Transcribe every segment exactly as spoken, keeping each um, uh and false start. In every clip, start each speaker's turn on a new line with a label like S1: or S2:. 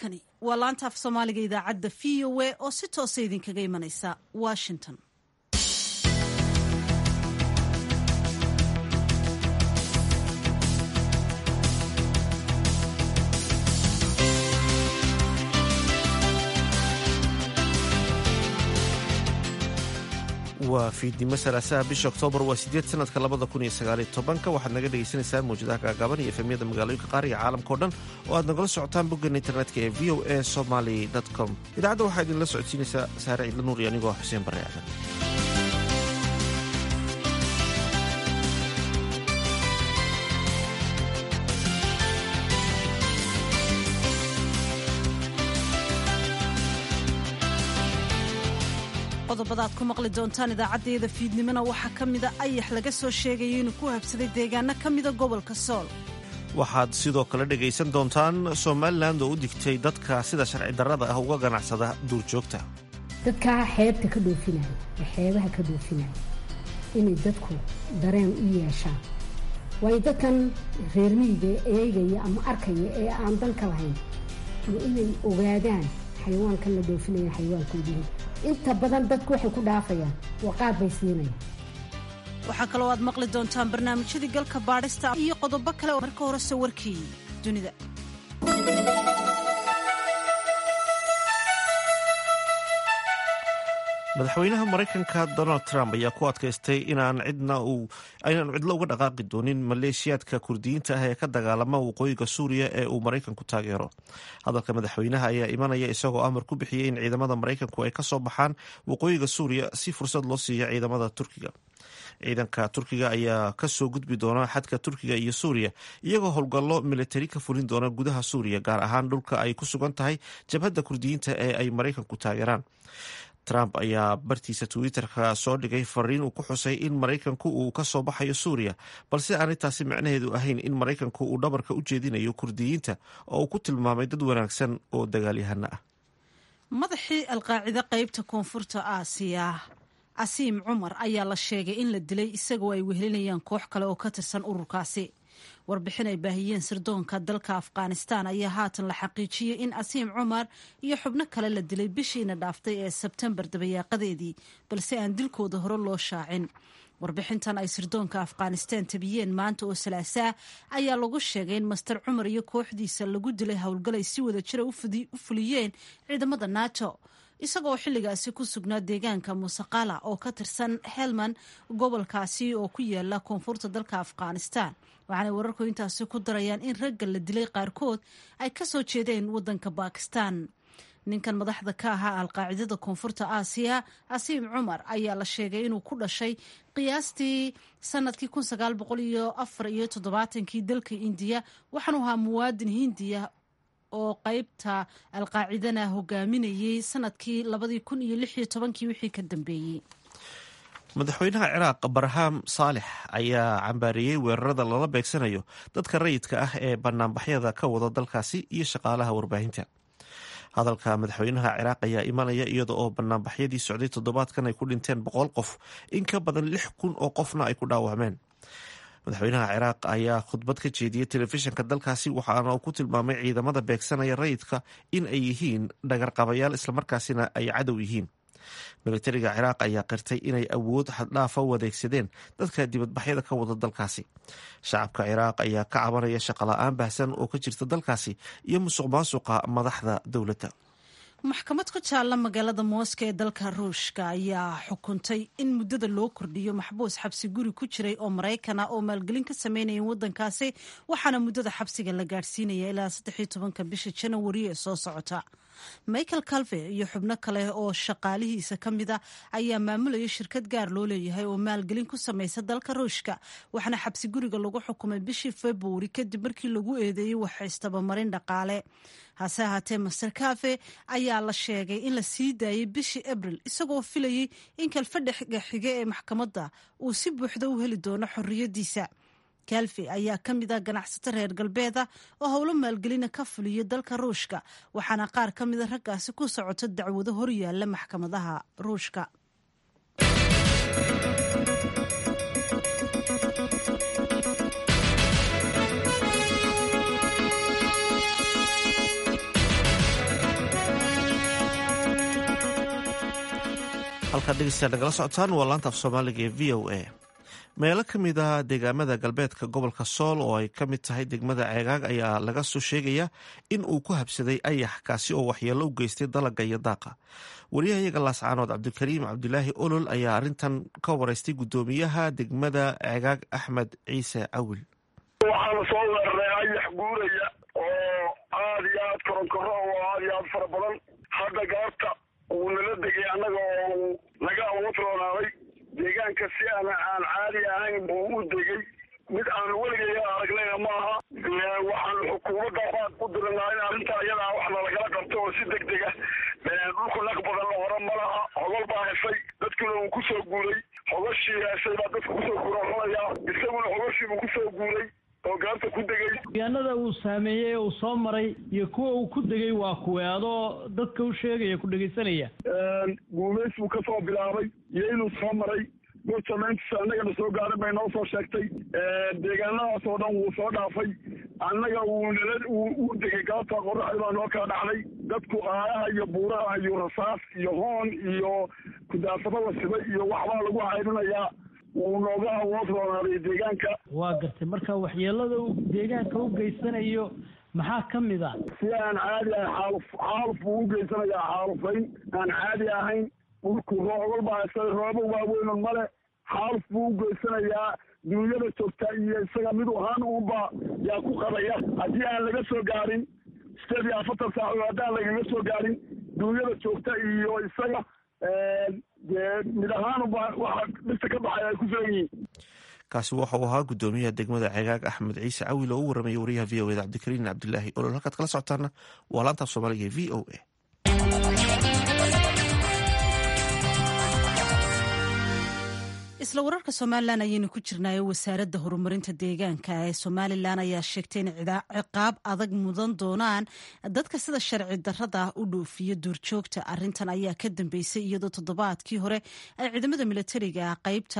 S1: halkani waa laanta af soomaaliga idaacadda v o a oo si toosa idinkaga imanaysa washington.
S2: waa fiidnimo salaasaha bisha oktoobar waa sideed sanadka labada kun iyo sagaaliyo tobanka waxaad naga dhegaysanaysaa mawjadaha gaagaaban iyo efemyada magaalooyinka qaar iyo caalamkao dhan oo aad nagala socotaan boggeena internetka ee v o a somaly com. idaacadda waxaa idinla socodsiinaysaa saare ciidla nuur iyo anigoo xuseen barre aadan.
S1: qodobada aad ku maqli doontaan idaacaddayada fiidnimona waxaa ka mida ayax laga soo sheegaya inuu ku habsaday deegaano ka mida gobolka sool.
S2: waxaad sidoo kale dhegaysan doontaan somalilan oo u digtay dadka sida sharci darrada ah uga ganacsada duurjoogta.
S3: dadkaa xeebta ka dhoofinaya ee xeebaha ka dhoofinaya inay dadku dareen u yeeshaan, waayo dadkan reer miyiga eegaya ama arkaya ee aan danka lahayn waa inay ogaadaan xayawaankan la dhoofinaya xayawaankoodiin. inta badan dadku waxay ku dhaafayaan waqaad bay siinayaan.
S1: waxaa kaloo aad maqli doontaan barnaamijyadii galka baadhista iyo qodobo kale oo marka hore sawirkii dunida.
S2: madaxweynaha maraykanka donald trump ayaa ku adkaystay inaan cidna uu aynaan cidlo uga dhaqaaqi doonin maleeshiyaadka kurdiyiinta ah ee ka dagaalama waqooyiga suuriya ee uu maraykanku taageero. hadalka madaxweynaha ayaa imanaya isagoo amar ku bixiyey in ciidamada maraykanku ay ka soo baxaan waqooyiga suuriya si fursad loo siiya ciidamada turkiga. ciidanka turkiga ayaa kasoo gudbi doona xadka turkiga iyo suuriya iyagoo howlgallo militari ka fulin doona gudaha suuriya, gaar ahaan dhulka ay ku sugan tahay jabhadda kurdiyiinta ee ay maraykanku taageeraan. trump ayaa bartiisa twitter-ka soo dhigay fariin uu ku xusay in maraykanku uu ka soo baxayo suuriya, balse aanay taasi macnaheedu ahayn in maraykanku uu dhabarka u jeedinayo kurdiyiinta oo uu ku tilmaamay dad wanaagsan oo dagaalyahano ah.
S1: madaxii alqaacida qeybta koonfurta aasiya casiim cumar ayaa la sheegay in la dilay isagoo ay wehelinayaan koox kale oo ka tirsan ururkaasi. warbixin ay baahiyeen sirdoonka dalka afghanistan ayaa haatan la xaqiijiyey in casiim cumar iyo xubno kale la dilay bishiina dhaaftay ee sebtembar dabayaaqadeedii, balse aan dilkooda hore loo shaacin. warbixintan ay sirdoonka afghanistan tabiyeen maanta oo salaasaa ayaa lagu sheegay in master cumar iyo kooxdiisa lagu dilay howlgalay si wada jira u fuliyeen ciidamada nato, isagoo xilligaasi ku sugnaa deegaanka musaqala oo ka tirsan helmand, gobolkaasi oo ku yaala koonfurta dalka afghanistan. waxaanay wararku intaasi ku darayaan in ragga la dilay qaarkood ay ka soo jeedeen waddanka bakistan. ninkan madaxda ka ahaa alqaacidada koonfurta aasiya casiim cumar ayaa la sheegay inuu ku dhashay qiyaastii sanadkii kun sagaal boqol iyo afar iyo toddobaatankii dalka indiya, waxaanu ahaa muwaadin hindiya oo qeybta alqaacidana hogaaminayay sanadkii labadii kun iyo lix iyo tobankii wixii ka dambeeyey.
S2: madaxweynaha ciraaq barham saalex ayaa cambaareeyey weerarada lala beegsanayo dadka rayidka ah ee banaanbaxyada ka wada dalkaasi iyo shaqaalaha warbaahinta. hadalka madaxweynaha ciraaq ayaa imanaya iyada oo banaanbaxyadii socday toddobaadkan ay ku dhinteen boqol qof, in ka badan lix kun oo qofna ay ku dhaawacmeen. madaxweynaha ciraaq ayaa khudbad ka jeediyey telefishinka dalkaasi, waxaana uu ku tilmaamay ciidamada beegsanaya rayidka in ay yihiin dhagarqabayaal islamarkaasina ay cadow yihiin. militariga ciraaq ayaa qirtay inay awood xaddhaafa u adeegsadeen dadka dibadbaxyada ka wada dalkaasi. shacabka ciraaq ayaa ka cabanaya shaqola-aan baahsan oo ka jirta dalkaasi iyo musuq maasuqa madaxda dowladda.
S1: maxkamad ku taalla magaalada mooska ee dalka ruushka ayaa xukuntay in muddada loo kordhiyo maxbuus xabsi guri ku jiray oo maraykana oo maalgelin ka sameynaya waddankaasi, waxaana muddada xabsiga la gaadhsiinaya ilaa saddexiyo tobanka bisha janawari ee soo socota. michael calve iyo xubno kale oo shaqaalihiisa ka mida ayaa maamulaya shirkad gaar loo leeyahay oo maalgelin ku samaysa dalka ruushka, waxaana xabsi guriga lagu xukumay bishii februari kadib markii lagu eedeeyey wax istabamarin dhaqaale. hase ahaatee master calve ayaa la sheegay in la sii daayey bishii abril, isagoo filayey in kalfadhiga xige ee maxkamadda uu si buuxda u heli doono xorriyaddiisa. calve ayaa ka mid ah ganacsato reer galbeeda oo howlo maalgelina ka fuliya dalka ruushka, waxaana qaar ka mida raggaasi ku socoto dacwado horyaalla maxkamadaha ruushka.
S2: halkaad dhegeystayaal nagala socotaan waa laanta af soomaaliga ee v o a. meelo ka mid ah deegaamada galbeedka gobolka sool oo ay ka mid tahay degmada ceegaag ayaa laga soo sheegaya in uu ku habsaday ayax kaasi oo waxyeello u geystay dalagga iyo daaqa. wariyahayaga laascaanood cabdikariim cabdilaahi olol ayaa arrintan ka waraystay guddoomiyaha degmada ceegaag axmed ciise cawil.
S4: waxaana soo weeraray ayax guuraya oo aada iyo aad koronkoro oo aada iyo aad fara badan. hadda gaarta uu nala degay annaga oo naga awoodroonaaday deegaanka si aan aan caadi ahayn buu u degay mid aan weligay aragnayna maaha. waxaan xukuumadda baad u diranaa in arrinta iyada waxna lagala qabto oo si deg deg ah dhulku naq badan la hore ma laha. hogol baa heshay dadkuna uu kusoo guuray hogoshii heshay baa dadka kusoo guuranayaa isaguna hogoshii buu kusoo guuray oo gaarta ku degay.
S5: deegaanada uu saameeyey uu soo maray iyo kuwa uu ku degay waa kuwe adoo dadka u sheegaya ku dhegaysanaya.
S4: guuleys buu kasoo bilaabay iyo inuu soo maray goortamayntiisa annagana soo gaarin bay noo soo sheegtay. deegaanadaas oo dhan wuu soo dhaafay annaga uu nala u degay gaarta qoraxda baa noo kala dhacday. dadku aayaha iyo buuraha iyo rasaas iyo hoon iyo kudaafada wasiba iyo waxbaa lagu cayrinayaa. wuu nooga awood roonaaday deegaanka.
S5: waa gartay marka waxyeelada uu deegaanka u geysanayo maxaa ka mid ah?
S4: si aan caadi ahayn xaaluf xaaluf buu u geysanayaa xaalufayn aan caadi ahayn. dhulku roogol baa hesay roobo waaweynon male xaaluf buu u geysanayaa. duunyada joogta iyo isaga mid ahaan uunba yaa ku qabaya haddii aan laga soo gaarin sideed iyo afartan saacadood haddaan lagaga soo gaarin duunyada joogta iyo isaga mid ahaanba waxa dhirta ka baxay ay ku filan yihiin.
S2: kaasi waxauu ahaa guddoomiyaha degmada ceegaag axmed ciise cawil oo u waramayay wariyaha v o eda cabdikariin cabdilaahi olol. halkaad kala socotaana waa laanta af soomaaliga ee v o a.
S1: isla wararka somalilan ayaynu ku jirnaayo wasaaradda horumarinta deegaanka ee somalilan ayaa sheegtay in ciqaab adag mudan doonaan dadka sida sharci darrada u dhoofiya duurjoogta. arintan ayaa ka dambeysay iyadoo toddobaadkii hore ay ciidamada milatariga qaybta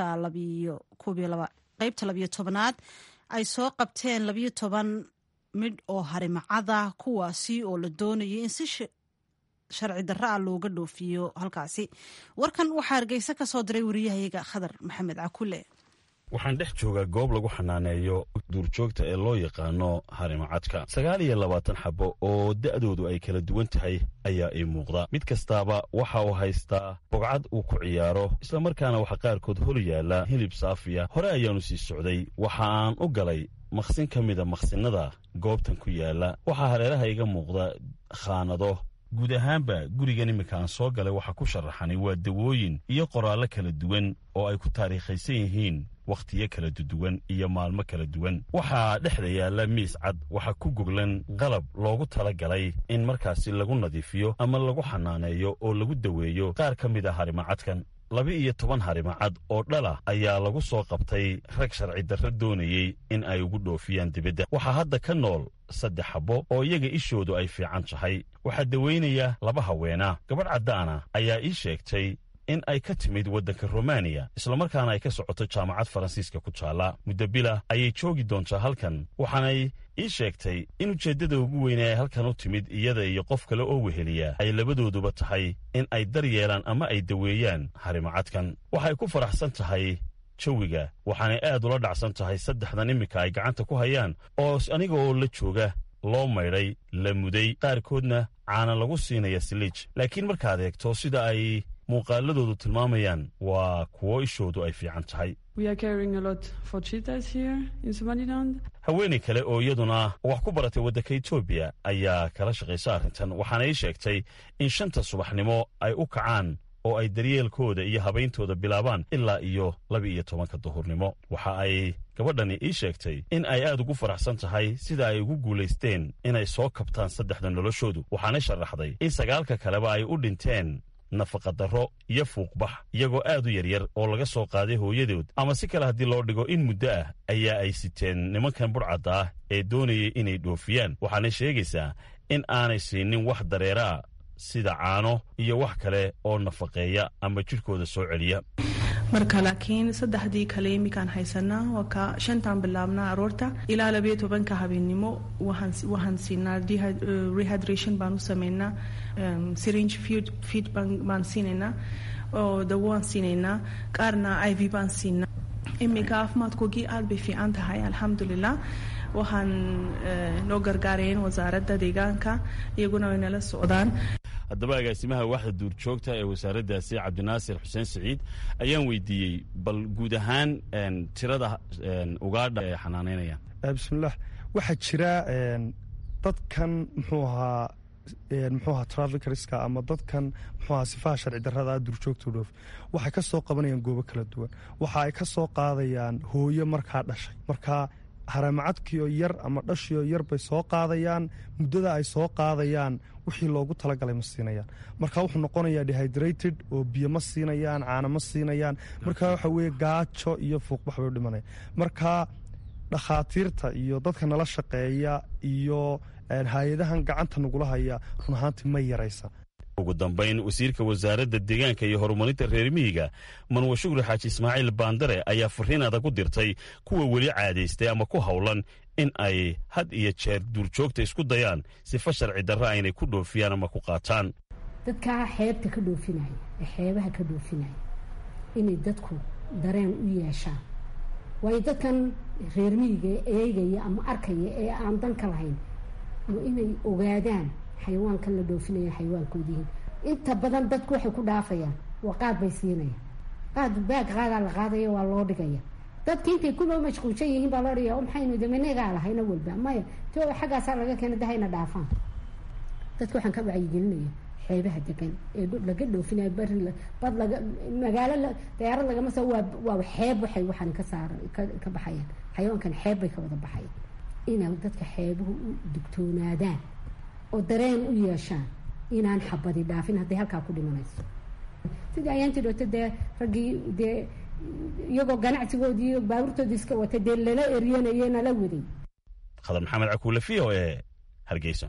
S1: labiyo tobanaad ay soo qabteen labiyo toban midh oo harimacada kuwaasi oo la doonayay in si sharci darra ah looga dhoofiyo halkaasi. warkan waxaa hargeysa ka soo diray wariyahayaga khadar maxamed cakule.
S6: waxaan dhex joogaa goob lagu xanaaneeyo duurjoogta ee loo yaqaano harimacadka. sagaal iyo labaatan xabo oo da'doodu ay kala duwan tahay ayaa ii muuqda. mid kastaaba waxa uu haystaa bogcad uu ku ciyaaro islamarkaana waxa qaarkood hor yaalla hilib saafiya. hore ayaanu sii socday waxa aan u galay maqsin ka mida maqsinada goobtan ku yaalla. waxaa hareeraha iga muuqda khaanado. guud ahaanba gurigan iminka aan soo galay waxaa ku sharaxanay waa dawooyin iyo qoraallo kala duwan oo ay ku taariikhaysan yihiin wakhtiyo kala duwan iyo maalmo kala duwan. waxaa dhexda yaalla miis cad waxaa ku goglan qalab loogu tala galay in markaasi lagu nadiifiyo ama lagu xanaaneeyo oo lagu daweeyo qaar ka mid a harimacadkan. laba-iyo toban harimacad oo dhala ayaa lagu soo qabtay rag sharci darro doonayey in ay ugu dhoofiyaan dibadda. waxaa hadda ka nool saddex xabbo oo iyaga ishoodu ay fiican tahay. waxaa dawaynaya laba haweena. gabadh caddaana ayaa ii sheegtay in ay ka timid waddanka romaniya islamarkaana ay ka socoto jaamacad faransiiska ku taalla. muddo bila ayay joogi doontaa halkan. waxaanay ii sheegtay in ujeeddada ugu weyne ay halkan u timid iyada iyo qof kale oo weheliya ay labadooduba tahay in ay dar yeelaan ama ay daweeyaan harimacadkan. waxay ku faraxsan tahay jawiga waxaanay aad ula dhacsan tahay saddexdan iminka ay gacanta ku hayaan oo aniga oo la jooga loo maydhay la muday qaarkoodna caana lagu siinaya siliij. laakiin markaad eegto sida ay muuqaaladoodu tilmaamayaan waa kuwo ishoodu ay fiican tahay. haweenay kale oo iyaduna wax ku baratay waddanka etoobiya ayaa kala shaqaysa arrintan. waxaana ii sheegtay in shanta subaxnimo ay u kacaan oo ay daryeelkooda iyo habayntooda bilaabaan ilaa iyo laba-iyo tobanka duhurnimo. waxa ay gabadhani ii sheegtay in ay aad ugu faraxsan tahay sida ay ugu guulaysteen inay soo kabtaan saddexda noloshoodu. waxaana sharaxday in sagaalka kaleba ay u dhinteen nafaqadarro iyo fuuqbax iyagoo aad u yaryar oo laga soo qaaday hooyadood. ama si kale haddii loo dhigo in muddo ah ayaa ay siteen nimankan burcadda ah ee doonayay inay dhoofiyaan. waxaana sheegaysaa in aanay siinin wax dareeraa sida caano iyo wax kale oo nafaqeeya ama jidhkooda soo celiya.
S7: marka laakiin saddexdii kale imikaan haysanaa waa ka shantaan bilaabnaa aroorta ilaa labayo tobanka habeennimo waxaan siinaa rehydration baan u samaynaa syringe feed baan siinaynaa oo dawo waan siinaynaa qaarna i v baan siinaa iminka caafimaadkoogii aad bay fiican tahay alxamdulilah waxaan noo gargaarayeen wasaaradda deegaanka iyaguna way nala socdaan
S6: haddaba agaasimaha waaxda duurjoogta ee wasaaraddaasi cabdinaasir xuseen siciid ayaan weydiiyey bal guud ahaan tirada ugaadha ee xanaanaynayaan
S8: bismillaah waxaa jira dadkan muxuu ahaa muxuu ahaa trafikerska ama dadkan muxuu ahaa sifaha sharci darrada duurjoogta dhoof waxay ka soo qabanayaan goobo kala duwan waxa ay ka soo qaadayaan hooyo markaa dhashay markaa haramacadkiioo yar ama dhashiioo yar bay soo qaadayaan muddada ay soo qaadayaan wixii loogu talagalay ma siinayaan marka wuxuu noqonayaa dehydrated oo biyo ma siinayaan caano ma siinayaan marka waxa weeye gaajo iyo fuuqbax bay u dhimanayaan marka dhakhaatiirta iyo dadka nala shaqeeya iyo hay-adahan gacanta nagula haya run ahaantii ma yaraysa
S6: ugu dambayn wasiirka wasaaradda deegaanka iyo horumarinta reer miyiga manwe shukri xaaji ismaaciil baandare ayaa fariin adag u dirtay kuwa weli caadaystay ama ku howlan in ay had iyo jeer duurjoogta isku dayaan sifa sharci darra aynay ku dhoofiyaan ama ku qaataan
S3: dadkaa xeebta ka dhoofinaya ee xeebaha ka dhoofinaya inay dadku dareen u yeeshaan waayo dadkan reer miyiga eegaya ama arkaya ee aan danka lahayn inay ogaadaan xayawaankan la dhoofinaya xayawaankoodiihin inta badan dadku waxay ku dhaafayaan waa qaad bay siinayaan qaad baag qaadaa la qaadaya waa loo dhigaya dadki intay kuloo mashquulsan yihiin baa loo dhigaya maxaynu damanegaa lahayna walba maya to xaggaasaa laga keena dahayna dhaafaan dadka waxaan ka wacyigelinaya xeebaha degan ee laga dhoofinaya bari bad laga magaalo dayaarad lagama soo waa waa xeeb waxay waxaan ka saaran ka baxayaan xayawaankan xeeb bay ka wada baxayaan inay dadka xeebuhu u digtoonaadaan oo dareen u yeeshaan inaan xabadi dhaafin hadday halkaa ku dhimanayso sidii ayaantii dhooto dee raggii dee iyagoo ganacsigoodii iyo baabuurtoodii iska wata dee lala eryanayee nala waday
S6: khadar maxamed cakuule v o e hargeysa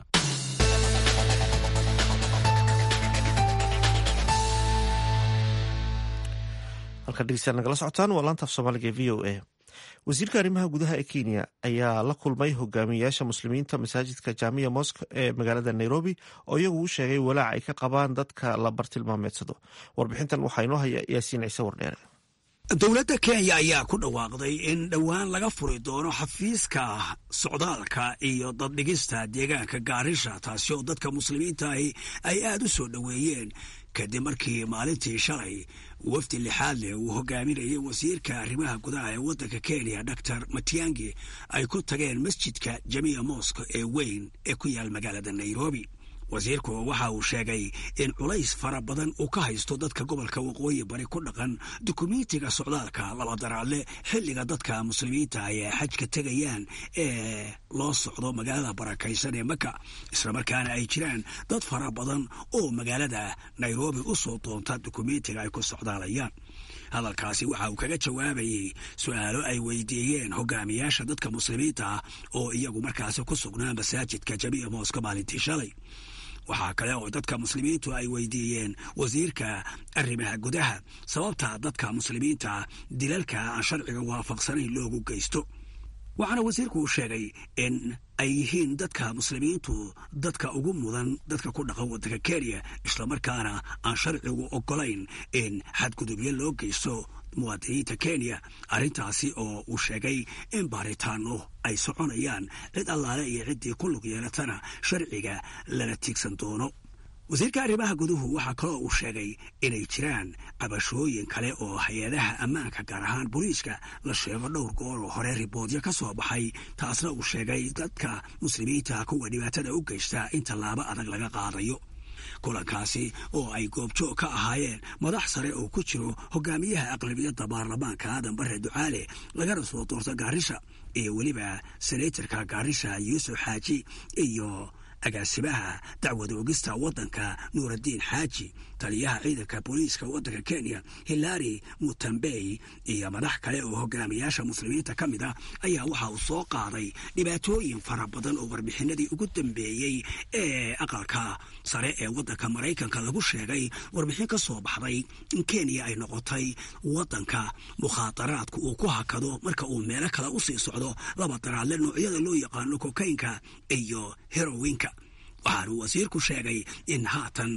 S2: halka dhegeystayaal nagala socotaan waa laanta af soomaaliga v o a wasiirka arrimaha gudaha ee kenya ayaa la kulmay hogaamiyayaasha muslimiinta masaajidka jaamiya mosque ee magaalada nairobi oo iyagu u sheegay walaac ay ka qabaan dadka la bartilmaameedsado warbixintan waxaa inoo haya yaasiin ciise wardheere
S9: dowladda kenya ayaa ku dhawaaqday in dhowaan laga furi doono xafiiska socdaalka iyo daddhigista deegaanka gaarisha taasi oo dadka muslimiinta ahi ay aad u soo dhoweeyeen kadib markii maalintii shalay wafdi lixaad leh uu hogaaminayay wasiirka arrimaha gudaha ee waddanka kenya doctor matiangi ay ku tageen masjidka jamiya mosque ee weyn ee ku yaal magaalada nairobi wasiirku waxa uu sheegay in culays fara badan uu ka haysto dadka gobolka waqooyi bari ku dhaqan dukumiintiga socdaalka labadaraadle xilliga dadka muslimiinta ay xajka tegayaan ee loo socdo magaalada barakaysan ee maka islamarkaana ay jiraan dad fara badan oo magaalada nairobi u soo doonta dukumiintiga ay ku socdaalayaan hadalkaasi waxa uu kaga jawaabayey su-aalo ay weydiiyeen hogaamiyaasha dadka muslimiinta ah oo iyagu markaasi ku sugnaa masaajidka jamiya mosque maalintii shalay waxaa kale oo dadka muslimiintu ay weydiiyeen wasiirka arrimaha gudaha sababta dadka muslimiinta dilalka aan sharciga waafaqsanayn loogu geysto waxaana wasiirku uu sheegay in ay yihiin dadka muslimiintu dadka ugu mudan dadka ku dhaqan waddanka kenya islamarkaana aan sharcigu oggolayn in xadgudubyo loo geysto muwaadiniinta kenya arrintaasi oo uu sheegay in baaritaano ay soconayaan cid allaale iyo ciddii ku lug yeelatana sharciga lala tiigsan doono wasiirka arrimaha guduhu waxaa kaloo uu sheegay inay jiraan cabashooyin kale oo hay-adaha ammaanka gaar ahaan booliiska la sheego dhowr goor oo hore riboodyo ka soo baxay taasna uu sheegay dadka muslimiinta kuwa dhibaatada u geysta in tallaabo adag laga qaadayo kulankaasi oo ay goobjoog ka ahaayeen madax sare oo ku jiro hogaamiyaha aqlabiyadda baarlamaanka aadan bare ducaale lagana soo doorto gaarisha iyo weliba senatarka gaarisha yuusuf xaaji iyo agaasimaha dacwad oogista waddanka nuuraddiin xaaji taliyaha ciidanka booliiska waddanka kenya hilari mutambey iyo madax kale oo hogaamiyaasha muslimiinta ka mid ah ayaa waxa uu soo qaaday dhibaatooyin fara badan oo warbixinadii ugu dambeeyey ee aqalka sare ee waddanka maraykanka lagu sheegay warbixin ka soo baxday in kenya ay noqotay waddanka mukhaadaraadku uu ku hakado marka uu meelo kale u sii socdo laba daraadle noocyada loo yaqaano kokaynka iyo herowinka waxaanuu wasiirku sheegay in haatan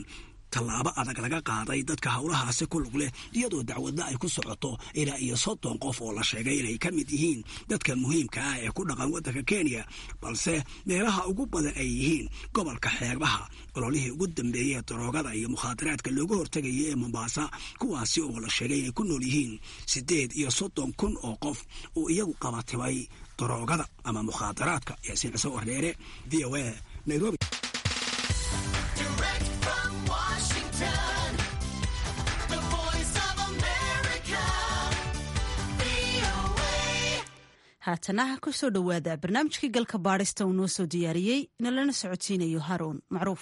S9: tallaabo adag laga qaaday dadka howlahaasi ku lug leh iyadoo dacwadda ay ku socoto ilaa iyo soddon qof oo la sheegay inay ka mid yihiin dadka muhiimka ah ee ku dhaqan waddanka kenya balse meelaha ugu badan ay yihiin gobolka xeebaha ololihii ugu dambeeyey daroogada iyo mukhaadaraadka looga hortegayay ee mombasa kuwaasi oo la sheegay inay ku nool yihiin siddeed iyo soddon kun oo qof oo iyagu qabatibay daroogada ama mukhaadaraadka. yaasiin ciise wardheere, v o a, nairobi.
S1: haatanaha ku soo dhowaada barnaamijkii galka baadhista uu noo soo diyaariyey nalana socodsiinayo haruun macruuf.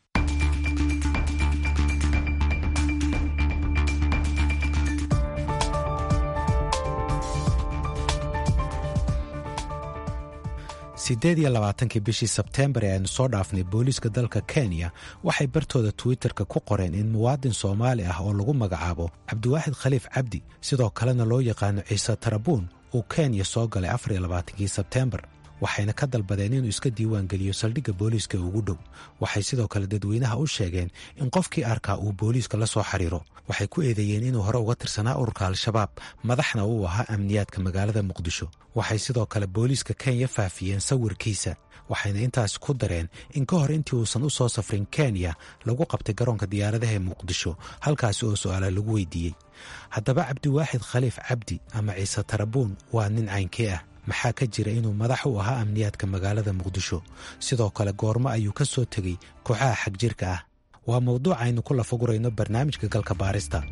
S10: siddeed iyo labaatankii bishii sebteembar ee aynu soo dhaafnay booliiska dalka kenya waxay bartooda twitterka ku qoreen in muwaadin soomaali ah oo lagu magacaabo cabdiwaaxid khaliif cabdi sidoo kalena loo yaqaano ciise tarabuun uu kenya soo galay afar iyo labaatankii sebteembar waxayna ka dalbadeen inuu iska diiwaangeliyo saldhigga booliiska ugu dhow. waxay sidoo kale dadweynaha u sheegeen in qofkii arkaa uu booliiska la soo xiriiro. waxay ku eedeeyeen inuu hore uga tirsanaa ururka al-shabaab madaxna uu ahaa amniyaadka magaalada muqdisho. waxay sidoo kale booliiska kenya faafiyeen sawirkiisa waxayna intaasi ku dareen in ka hor intii uusan u soo safrin kenya lagu qabtay garoonka diyaaradaha ee muqdisho halkaasi oo su'aala lagu weydiiyey. haddaba cabdiwaaxid khaliif cabdi ama ciise tarabuun waa nin caynkee ah? maxaa ka jira inuu madax u ahaa amniyaadka magaalada muqdisho? sidoo kale goormo ayuu ka soo tegey kooxaha xagjirka ah? waa mawduuc aynu ku lafagurayno barnaamijka galka baarista.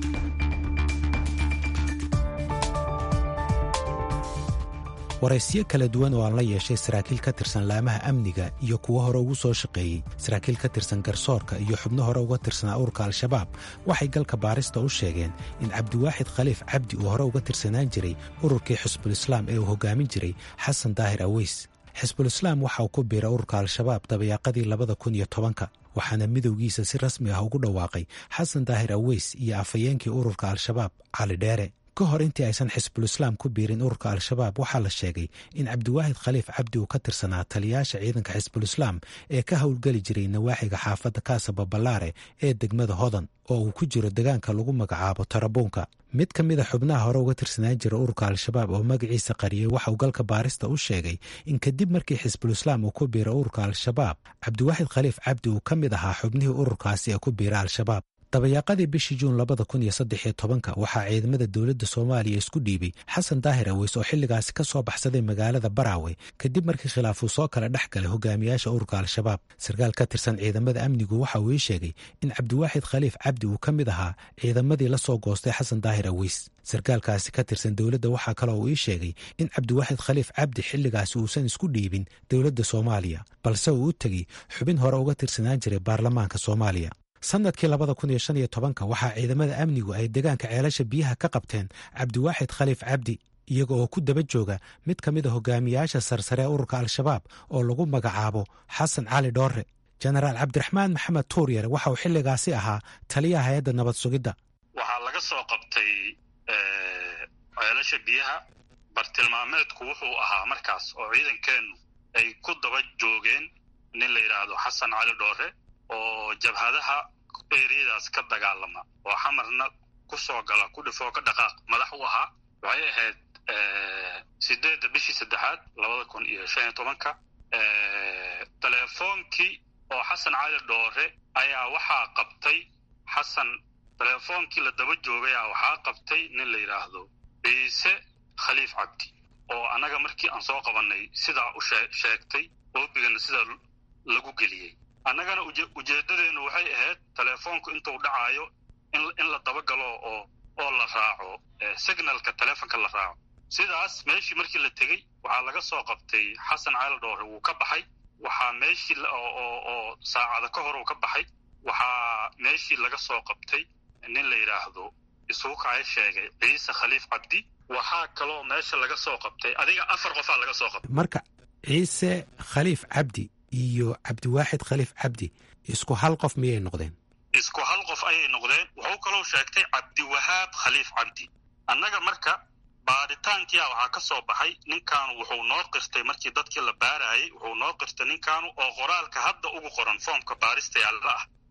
S10: waraysiyo kala duwan oo aan la yeeshay saraakiil ka tirsan laamaha amniga iyo kuwo hore ugu soo shaqeeyey saraakiil ka tirsan garsoorka iyo xubno hore uga tirsanaa ururka al-shabaab waxay galka baarista u sheegeen in cabdiwaaxid khaliif cabdi uu hore uga tirsanaan jiray ururkii xisbulislaam ee uu hogaamin jiray xasan daahir aweys. xisbulislaam waxa uu ku biiray ururka al-shabaab dabayaaqadii labada kun iyo tobanka waxaana midowgiisa si rasmi ah ugu dhawaaqay xasan daahir aweys iyo afhayeenkii ururka al-shabaab cali dheere. ka hor intii aysan xisbulislaam ku biirin ururka al-shabaab waxaa la sheegay in cabdiwaaxid khaliif cabdi uu ka tirsanaa taliyaasha ciidanka xisbulislaam ee ka howlgeli jiray nawaaxiga xaafadda kaasaba ballaare ee degmada hodan oo uu ku jiro degaanka lagu magacaabo tarabuunka. mid ka mida xubnaha hore uga tirsanaan jira ururka al-shabaab oo magaciisa qariyey waxa uu galka baarista u sheegay in kadib markii xisbulislaam uu ku biiray ururka al-shabaab cabdiwaaxid khaliif cabdi uu ka mid ahaa xubnihii ururkaasi ee ku biira al-shabaab. dabayaaqadii bishii juun labada kun iyo saddex iyo tobanka waxaa ciidamada dowladda soomaaliya isku dhiibay xasan daahir aweys oo xilligaasi ka soo baxsaday magaalada baraawe kadib markii khilaaf uu soo kala dhex galay hogaamiyaasha ururka al-shabaab. sarkaal ka tirsan ciidamada amnigu waxa uu ii sheegay in cabdiwaaxid khaliif cabdi uu ka mid ahaa ciidamadii la soo goostay xasan daahir aweys. sarkaalkaasi ka tirsan dowladda waxaa kaloo uu ii sheegay in cabdiwaaxid khaliif cabdi xilligaasi uusan isku dhiibin dowladda soomaaliya balse uu u tegey xubin hore uga tirsanaan jiray baarlamaanka soomaaliya. sanadkii labada kun iyo shan iyo tobanka waxaa ciidamada amnigu ay degaanka ceelasha biyaha ka qabteen cabdiwaaxid khaliif cabdi iyaga oo ku daba jooga mid ka mid a hogaamiyaasha sarsare ee ururka al-shabaab oo lagu magacaabo xasan cali dhoorre. jenaraal cabdiraxmaan maxamed tuuryare waxa uu xilligaasi ahaa taliyaha hay-adda nabad sugidda.
S11: waxaa laga soo qabtay ceelasha biyaha bartilmaameedku wuxuu ahaa markaas oo ciidankeennu ay ku daba joogeen nin la yidhaahdo xasan cali dhoorre oo jabhadaha eriyadaas ka dagaalama oo xamarna ku soo gala ku dhifoo ka dhaqaaq madax u ahaa. waxay ahayd sideedda bishii saddexaad labada kun iyo shan iyo tobanka. telefoonkii oo xasan cali dhoorre ayaa waxaa qabtay xasan telefoonkii la daba joogaya waxaa qabtay nin la yidhaahdo ciise khaliif cabdi oo annaga markii aan soo qabannay sidaa u sheegtay oobigana sidaa lagu geliyey. annagana ujeeddadeennu waxay ahayd telefoonku intuu dhacaayo in la dabagalo oo oo la raaco signalka telefonka la raaco. sidaas meeshii markii la tegey waxaa laga soo qabtay xasan cali dhoorre wuu ka baxay. waxaa meeshii oo saacada ka hor uu ka baxay waxaa meeshii laga soo qabtay nin la yidhaahdo isugu kacay sheegay ciise khaliif cabdi. waxaa kaloo meesha laga soo qabtay adiga afar qofaa laga soo qabtay.
S10: marka ciise khaliif cabdi iyo cabdiwaaxid khaliif cabdi isku hal qof miyay noqdeen?
S11: isku hal qof ayay noqdeen. wuxuu kaloo sheegtay cabdiwahaab khaliif cabdi. annaga marka baadhitaankiia waxaa ka soo baxay ninkaanu wuxuu noo qirtay markii dadkii la baarayay wuxuu noo qirtay ninkaanu oo qoraalka hadda ugu qoran foomka baarista yaalla ah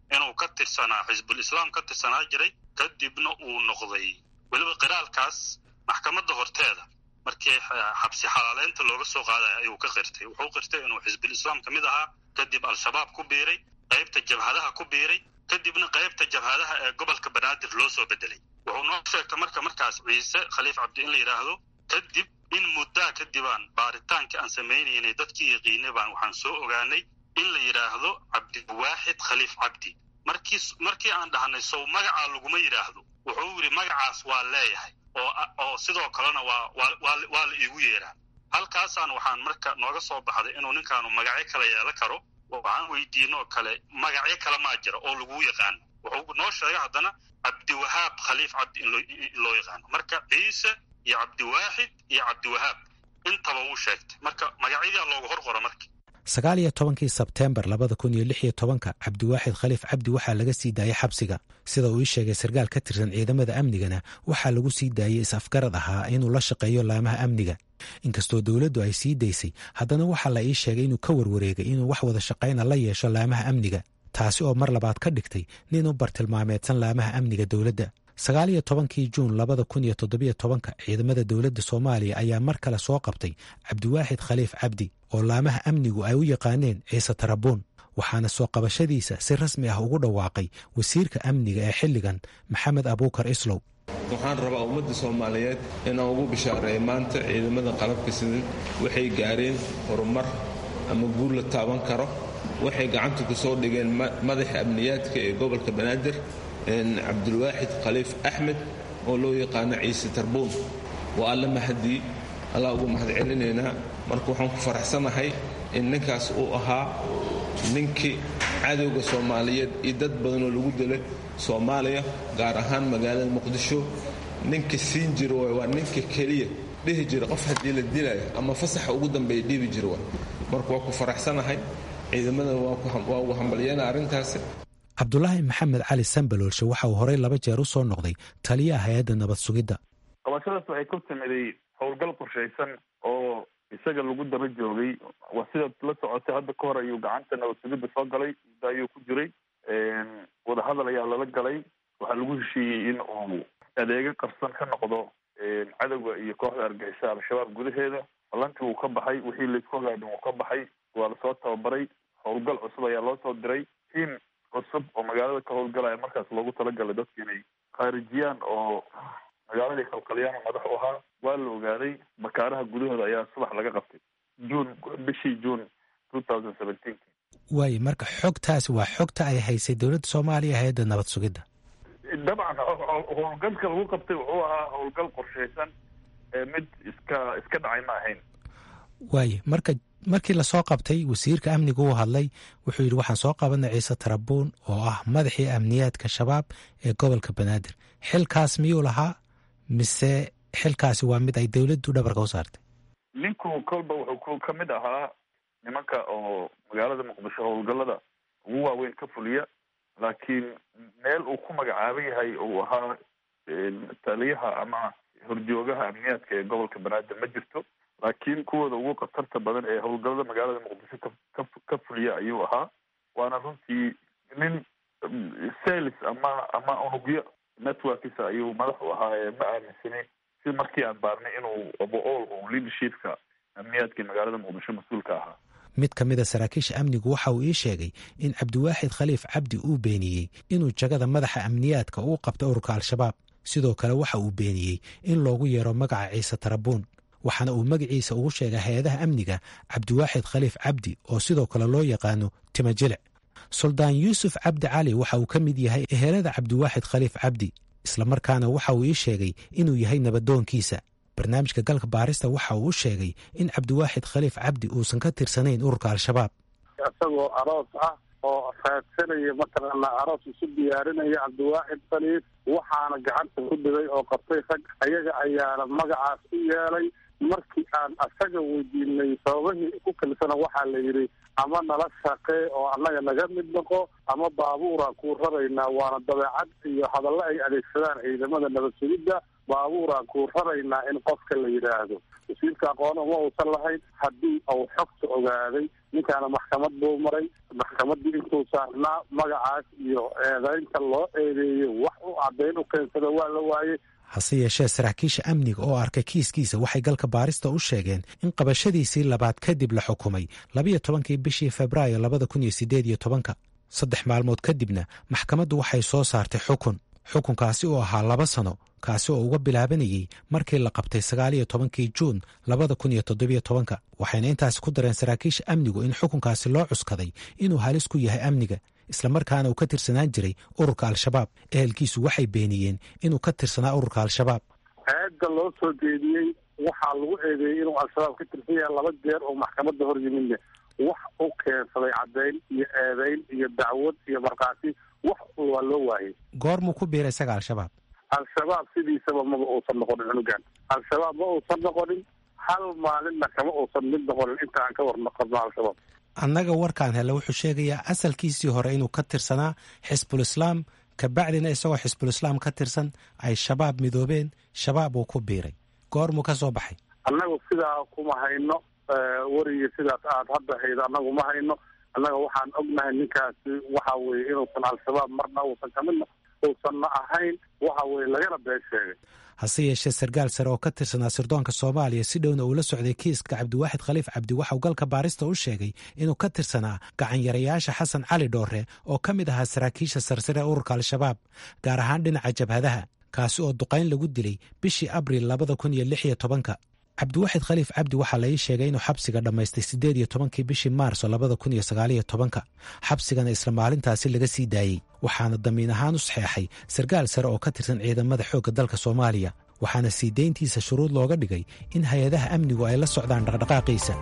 S11: inuu ka tirsanaa xisbul islaam ka tirsanaa jiray kadibna uu noqday weliba qiraalkaas maxkamadda horteeda markii xabsi xalaaleynta looga soo qaadaya ayuu ka qirtay wuxuu qirtay inuu xisbul islaam ka mid ahaa kadib al-shabaab ku biiray qaybta jabhadaha ku biiray kadibna qaybta jabhadaha ee gobolka banaadir loo soo bedelay wuxuu noo sheegtay marka markaas ciise khaliif cabdi in la yidhaahdo kadib in muddaa kadibaan baaritaankii aan samaynaynay dadkii yaqiinay baan waxaan soo ogaanay in la yidhaahdo cabdiwaaxid khaliif cabdi markii markii aan dhahnay sow magacaa laguma yidhaahdo wuxuu yidhi magacaas waa leeyahay oo oo sidoo kalena waa waa waa la iigu yeeraa halkaasaan waxaan marka nooga soo baxday inuu ninkaanu magacyo kala yeelan karo waxaan weydiinoo kale magacyo kale maa jira oo lagu yaqaano wuxuu noo sheegay haddana cabdiwahaab khaliif cabdi in loo yaqaano marka ciise iyo cabdiwaaxid iyo cabdiwahaab intaba wuu sheegtay marka magacyadaa loogu hor qora marka
S10: sagaal iyo tobankii sebteembar labada kun iyo lix iyo tobanka cabdiwaaxid khaliif cabdi waxaa laga sii daayay xabsiga sida uu ii sheegay sarkaal ka tirsan ciidamada amnigana waxaa lagu sii daayey is-afgarad ahaa inuu la shaqeeyo laamaha amniga inkastoo dowladdu ay sii daysay haddana waxaa la ii sheegay inuu ka warwareegay inuu wax wada shaqayna la yeesho laamaha amniga taasi oo mar labaad ka dhigtay nin u bartilmaameedsan laamaha amniga dowladda sagaal iyo tobankii juun labada kun iyo toddobiyo tobanka ciidamada dowladda soomaaliya ayaa mar kale soo qabtay cabdiwaaxid khaliif cabdi oo laamaha amnigu ay u yaqaaneen ciise tarabuun waxaana soo qabashadiisa si rasmi ah ugu dhawaaqay wasiirka amniga ee xilligan maxamed abuukar islow
S12: waxaan rabaa ummadda soomaaliyeed inaan ugu bishaareeyo maanta ciidamada qalabka sidan waxay gaareen horumar ama guul la taaban karo waxay gacanta ku soo dhigeen madaxa amniyaadka ee gobolka banaadir cabdulwaaxid khaliif axmed oo loo yaqaano ciise tarbuun waa alla mahadii allah ugu mahad celinaynaa marka waxaan ku faraxsanahay in ninkaas uu ahaa ninkii cadowga soomaaliyeed iyo dad badanoo lagu dilay soomaaliya gaar ahaan magaalada muqdisho ninka siin jira waay waa ninka keliya dhihi jira qof haddii la dilaayo ama fasaxa ugu dambeeya dhibi jira waay marka waa ku faraxsanahay ciidamada waa ugu hambalyeena arrintaasi
S10: cabdulaahi maxamed cali sambaloolshe waxa uu horey laba jeer u soo noqday taliyaha hay-adda nabad sugidda
S13: qabashadaas waxay ku timiday howlgal qorshaysan oo isaga lagu daba joogay waa sidaad la socotay hadda ka hor ayuu gacanta nabad sugidda soo galay muddo ayuu ku jiray wadahadal ayaa lala galay waxaa lagu heshiiyey in uu adeego qarsan ka noqdo cadowga iyo kooxda argixisa al-shabaab gudaheeda ballantii wuu ka baxay wixii laysku ogaadhin wuu ka baxay waa lasoo tababaray howlgal cusub ayaa loo soo diray tiim cusub oo magaalada ka howlgalaya markaas loogu talagalay dadka inay khaarijiyaan oo magaaladii qalqalyaana madax u ahaa waa la ogaaday makaaraha gudahooda ayaa subax laga qabtay juun bishii juun two thousand seventeen
S10: waaye marka xogtaasi waa xogta ay haysay dowladda soomaaliya hay-adda nabad sugidda
S13: dabcan howlgalka lagu qabtay wuxuu ahaa howlgal qorshaysan mid iska iska dhacay ma ahayn
S10: waaye marka markii lasoo qabtay wasiirka amnigu uu hadlay wuxuu yidhi waxaan soo qabanay ciise tarabuun oo ah madaxii amniyaadka shabaab ee gobolka banaadir xilkaas miyuu lahaa mise xilkaasi waa mid ay dowladdu dhabarka u saartay
S13: ninku kolba wuxuu ka mid ahaa nimanka oo magaalada muqdisho howlgallada ugu waaweyn ka fuliya laakiin meel uu ku magacaaban yahay uu ahaa taliyaha ama horjoogaha amniyaadka ee gobolka banaadir ma jirto laakiin kuwooda ugu khatarta badan ee howlgallada magaalada muqdisho ka ka fuliya ayuu ahaa waana runtii nin sales ama ama unugyo networkisa ayuu madax u ahaa ee ma aaminsanin si markii aan baarnay inuu abool uu leadershipka amniyaadkii magaalada muqdisho mas-uulka ahaa
S10: mid ka mid a saraakiisha amnigu waxa uu ii sheegay in cabdiwaaxid khaliif cabdi uu beeniyey inuu jagada madaxa amniyaadka uu qabtay ururka al-shabaab sidoo kale waxa uu beeniyey in loogu yeero magaca ciise tarabuun waxaana uu magaciisa ugu sheegay hay-adaha amniga cabdiwaaxid khaliif cabdi oo sidoo kale loo yaqaano timajilic suldaan yuusuf cabdi cali waxa uu ka mid yahay ehelada cabdiwaaxid khaliif cabdi islamarkaana waxa uu ii sheegay inuu yahay nabadoonkiisa barnaamijka galka baarista waxa uu u sheegay in cabdiwaaxid khaliif cabdi uusan ka tirsanayn ururka al-shabaab
S14: isagoo aroos ah oo raadsanaya mataqaana aroos isu diyaarinaya cabdiwaaxid khaliif waxaana gacanta ku dhigay oo qabtay rag ayaga ayaana magacaas u yeelay markii aan asaga weydiinay sababahii ku kalsana waxaa la yidhi ama nala shaqee oo annaga naga mid noqo ama baabuuraan kuu raraynaa waana dabeecad iyo hadallo ay adeegsadaan ciidamada nabad sugidda baabuuraan kuu raraynaa in qofka la yidhaahdo wasiirka aqoona uma uusan lahayn. haddii uu xogta ogaaday ninkaana maxkamad buu maray, maxkamaddii intuu saarnaa magacaas iyo eedaynta loo eedeeyey wax u caddayn u keensada waa la waayey.
S10: hase yeeshee saraakiisha amniga oo arkay kiiskiisa waxay galka baarista u sheegeen in qabashadiisii labaad kadib la xukumay labiyo tobankii bishii febraayo labada kun iyo siddeed iyo tobanka. saddex maalmood kadibna maxkamaddu waxay soo saartay xukun xukunkaasi oo ahaa laba sano, kaasi oo uga bilaabanayey markii la qabtay sagaal iyo tobankii juun labada kun iyo toddobiyo tobanka. waxayna intaasi ku dareen saraakiisha amnigu in xukunkaasi loo cuskaday inuu halis ku yahay amniga, islamarkaana uu ka tirsanaan jiray ururka al-shabaab. ehelkiisu waxay beeniyeen inuu ka tirsanaa ururka al-shabaab.
S14: eedda loo soo jeediyey waxaa lagu eedeeyey inuu al-shabaab ka tirsan yahay laba jeer oo maxkamadda hor yimidne wax u keensaday caddayn iyo eedayn iyo dacwad iyo markhaati wax waa loo waayey.
S10: goormuu ku biiray isaga al-shabaab?
S14: al-shabaab sidiisaba maba uusan noqonin cunugan. al-shabaab ma uusan noqonin hal maalinna kama uusan mid noqonin inta aan ka warnaqabno al-shabaab.
S10: annaga warkaan hele wuxuu sheegayaa asalkiisii hore inuu ka tirsanaa xisbul islaam, kabacdina isagoo xisbul islaam ka tirsan ay shabaab midoobeen, shabaab uu ku biiray. goormuu ka soo baxay?
S14: annagu sidaa kuma hayno warigii sidaas aad hadda haydo annagu ma hayno. annaga waxaan ognahay ninkaasi waxa weye inuusan al-shabaab marna uusan kamidna uusanna ahayn, waxa weye lagana been sheegay.
S10: hase yeeshee sarkaal sare oo ka tirsanaa sirdoonka soomaaliya si dhowna uu la socday kiiska cabdiwaaxid khaliif cabdi waxa uu galka baarista u sheegay inuu ka tirsanaa gacanyarayaasha xasan cali dhoore oo ka mid ahaa saraakiisha sarsare ururka al-shabaab, gaar ahaan dhinaca jabhadaha, kaasi oo duqayn lagu dilay bishii abriil labada kun iyo lix iyo tobanka. cabdiwaaxid khaliif cabdi waxaa la ii sheegay inuu xabsiga dhammaystay siddeed iyo tobankii bishii maarso labada kun iyo sagaal iyo tobanka. xabsigana isla maalintaasi laga sii daayey, waxaana damiin ahaan u saxeexay sarkaal sare oo ka tirsan ciidamada xoogga dalka soomaaliya, waxaana sii dayntiisa shuruud looga dhigay in hay-adaha amnigu ay la socdaan dhaqdhaqaaqiisa.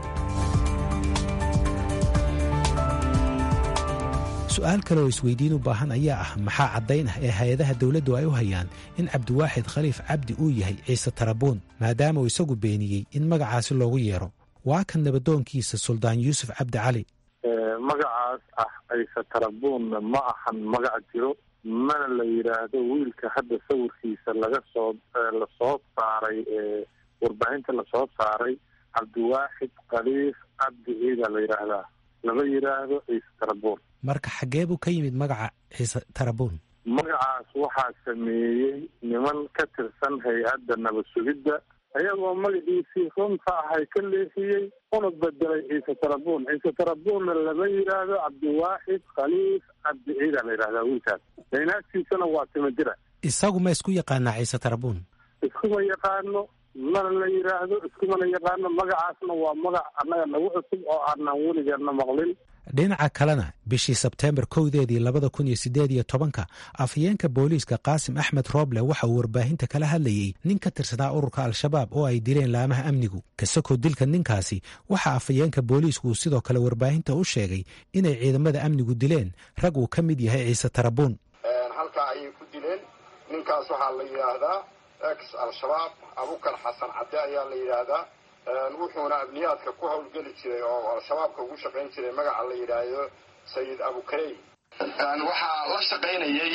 S10: su-aal kale oo isweydiin u baahan ayaa ah maxaa caddayn ah ee hay-adaha dowladdu ay u hayaan in cabdiwaaxid khaliif cabdi uu yahay ciise tarabuun, maadaama uu isagu beeniyey in magacaasi loogu yeero. waa kan nabadoonkiisa suldaan yuusuf cabdi cali.
S14: magacaas ah ciise tarabuunna ma ahan magac jiro, mana la yidhaahdo wiilka hadda sawirkiisa laga soo lasoo saaray warbaahinta lasoo saaray cabdiwaaxid khaliif cabdi ciida la yidhaahdaa, lama yidhaahdo ciise tarabuun.
S10: marka xaggee buu ka yimid magaca ciise tarabuun?
S14: magacaas waxaa sameeyey niman ka tirsan hay-adda nabad sugidda, ayagoo magaciisii runta ahay ka leexiyey una bedelay ciise tarabuun. ciise tarabuunna lama yidhaahdo cabdiwaaxid khaliif cabdi ciida la yidhahdaa wiilkaas. daynaagtiisana waa tima jira.
S10: isagu ma isku yaqaanaa ciise tarabuun?
S14: iskuma yaqaano, mana la yidhaahdo, iskumana yaqaano. magacaasna waa magac annaga nagu cusub oo aanan weligeena maqlin.
S10: dhinaca kalena bishii sebteembar kowdeedii labada kun iyo siddeed iyo tobanka afhayeenka booliiska qaasim axmed rooble waxa uu warbaahinta kala hadlayey nin ka tirsanaa ururka al-shabaab oo ay dileen laamaha amnigu. kasakoo dilka ninkaasi waxaa afhayeenka booliisku uu sidoo kale warbaahinta u sheegay inay ciidamada amnigu dileen rag uu ka mid yahay ciise tarabuun.
S15: halkaa ayay ku dileen ninkaas waxaa la yidhaahdaa ex al-shabaab abukar xasan cadde ayaa la yidhaahdaa, wuxuuna amniyaadka ku howlgeli jiray oo al-shabaabka ugu shaqayn jiray magaca la yidhaahdo sayid abukarey. waxaa la shaqaynayey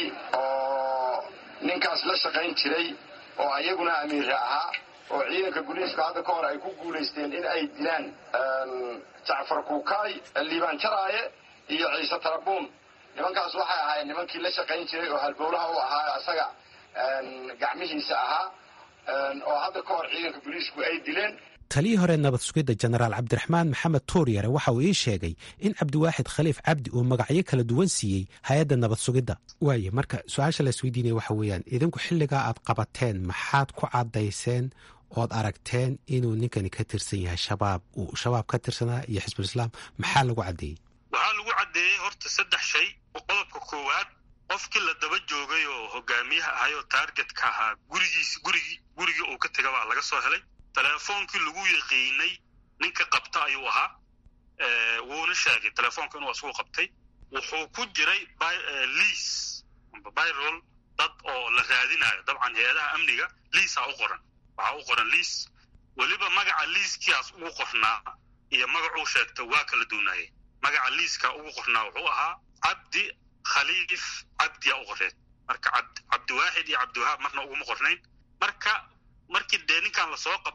S15: oo ninkaas la shaqayn jiray oo ayaguna amiire ahaa oo ciidanka guliiska hadda ka hor ay ku guulaysteen in ay dilaan jacfar kuukaay, liibaan jaraaye iyo ciise tarabuun. nimankaas waxay ahaayeen nimankii la shaqayn jiray oo halbowlaha u ahaa isaga gacmihiisa ahaa oo hadda ka hor ciidanka guliisku ay dileen.
S10: taliyii hore nabad sugidda jenaraal cabdiraxmaan maxamed tuuryare waxa uu ii sheegay in cabdiwaaxid khaliif cabdi uu magacyo kala duwan siiyey hay-adda nabad sugidda. waaye marka su-aasha la isweydiinaya waxa weeyaan idinku xilligaa aad qabateen maxaad ku caddayseen ood aragteen inuu ninkani ka tirsan yahay shabaab, uu shabaab ka tirsanaa iyo xisbul islaam? maxaa lagu caddeeyey?
S11: waxaa lagu caddeeyey horta saddex shay. qodobka koowaad, qofkii la daba joogay oo hogaamiyaha ahay oo taargetka ahaa gurigiis gurigii gurigii uu ka tega baa laga soo helay. telefoonkii lagu yaqiinay ninka qabta ayuu ahaa, wuuna sheegay telefoonka inuu asugu qabtay. wuxuu ku jiray liis amba byrol dad oo la raadinayo. dabcan hay-adaha amniga liisaa u qoran, waxaa u qoran liis, weliba magaca liiskiaas ugu qornaa iyo magacuu sheegta waa kala duunaayey. magaca liiska ugu qornaa wuxuu ahaa cabdi khaliif cabdiyaa u qoreed, marka cabdiwaaxid iyo cabdiwahaab marna uguma qornayn. marka markii dee ninkan lasoo qabtay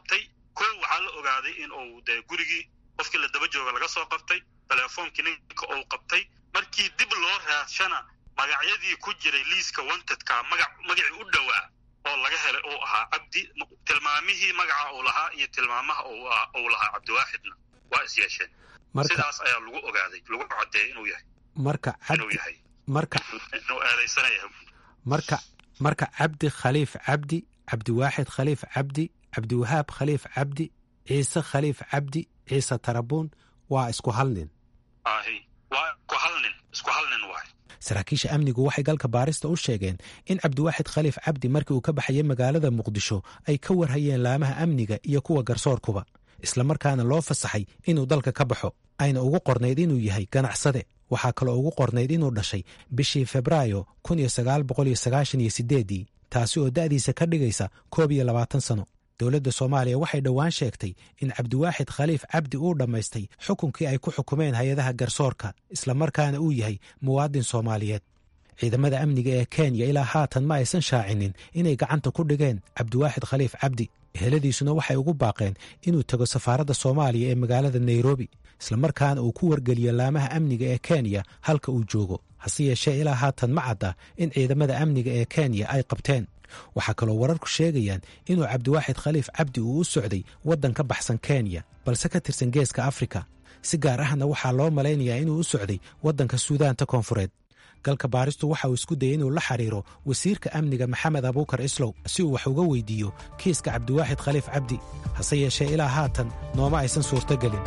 S11: kow waxaa la ogaaday in uu dee gurigii qofkii la daba jooga laga soo qabtay teleefoonkii ninka uu qabtay markii dib loo raadshana magacyadii ku jiray liiska wantedka magac magacii u dhowaa oo laga helay uu ahaa cabdi tilmaamihii magaca uu lahaa iyo tilmaamaha uu lahaa cabdiwaaxidna waa is yeesheen sidaas ayaa lagu ogaaday lagu caddeeyay inuu yahay
S10: marka
S11: inuu yahay
S10: marka
S11: inuu eedaysanayahay
S10: marka marka cabdi khaliif cabdi cabdiwaaxid khaliif cabdi cabdiwahaab khaliif cabdi ciise khaliif cabdi ciise tarabuun waa isku hal nin
S11: ahi waa isku hal nin isku hal nin waay
S10: saraakiisha amnigu waxay galka baarista u sheegeen in cabdiwaaxid khaliif cabdi markii uu ka baxayay magaalada muqdisho ay ka warhayeen laamaha amniga iyo kuwa garsoorkuba islamarkaana loo fasaxay inuu dalka ka baxo ayna ugu qornayd inuu yahay ganacsade waxaa kaloo ugu qornayd inuu dhashay bishii febraayo kun iyo sagaal boqol iyo sagaashan iyo sideedii taasi oo da'diisa ka dhigaysa koob iyo labaatan sano dowladda soomaaliya waxay dhowaan sheegtay in cabdiwaaxid khaliif cabdi uu dhammaystay xukunkii ay ku xukumeen hay-adaha garsoorka islamarkaana uu yahay muwaadin soomaaliyeed ciidamada amniga ee kenya ilaa haatan ma aysan shaacinin inay gacanta ku dhigeen cabdiwaaxid khaliif cabdi eheladiisuna waxay ugu baaqeen inuu tago safaaradda soomaaliya ee magaalada nairobi islamarkaana uu ku wargeliyo laamaha amniga ee kenya halka uu joogo hase yeeshee ilaa haatan ma cadda in ciidamada amniga ee kenya ay qabteen waxaa kaloo wararku sheegayaan inuu cabdiwaaxid khaliif cabdi uu u socday waddan ka baxsan kenya balse ka tirsan geeska afrika si gaar ahna waxaa loo malaynayaa inuu u socday waddanka suudaanta koonfureed galka baaristu waxa uu isku dayay inuu la xiriiro wasiirka amniga maxamed abuukar islow si uu wax uga weydiiyo kiiska cabdiwaaxid khaliif cabdi hase yeeshee ilaa haatan nooma aysan suurtogelin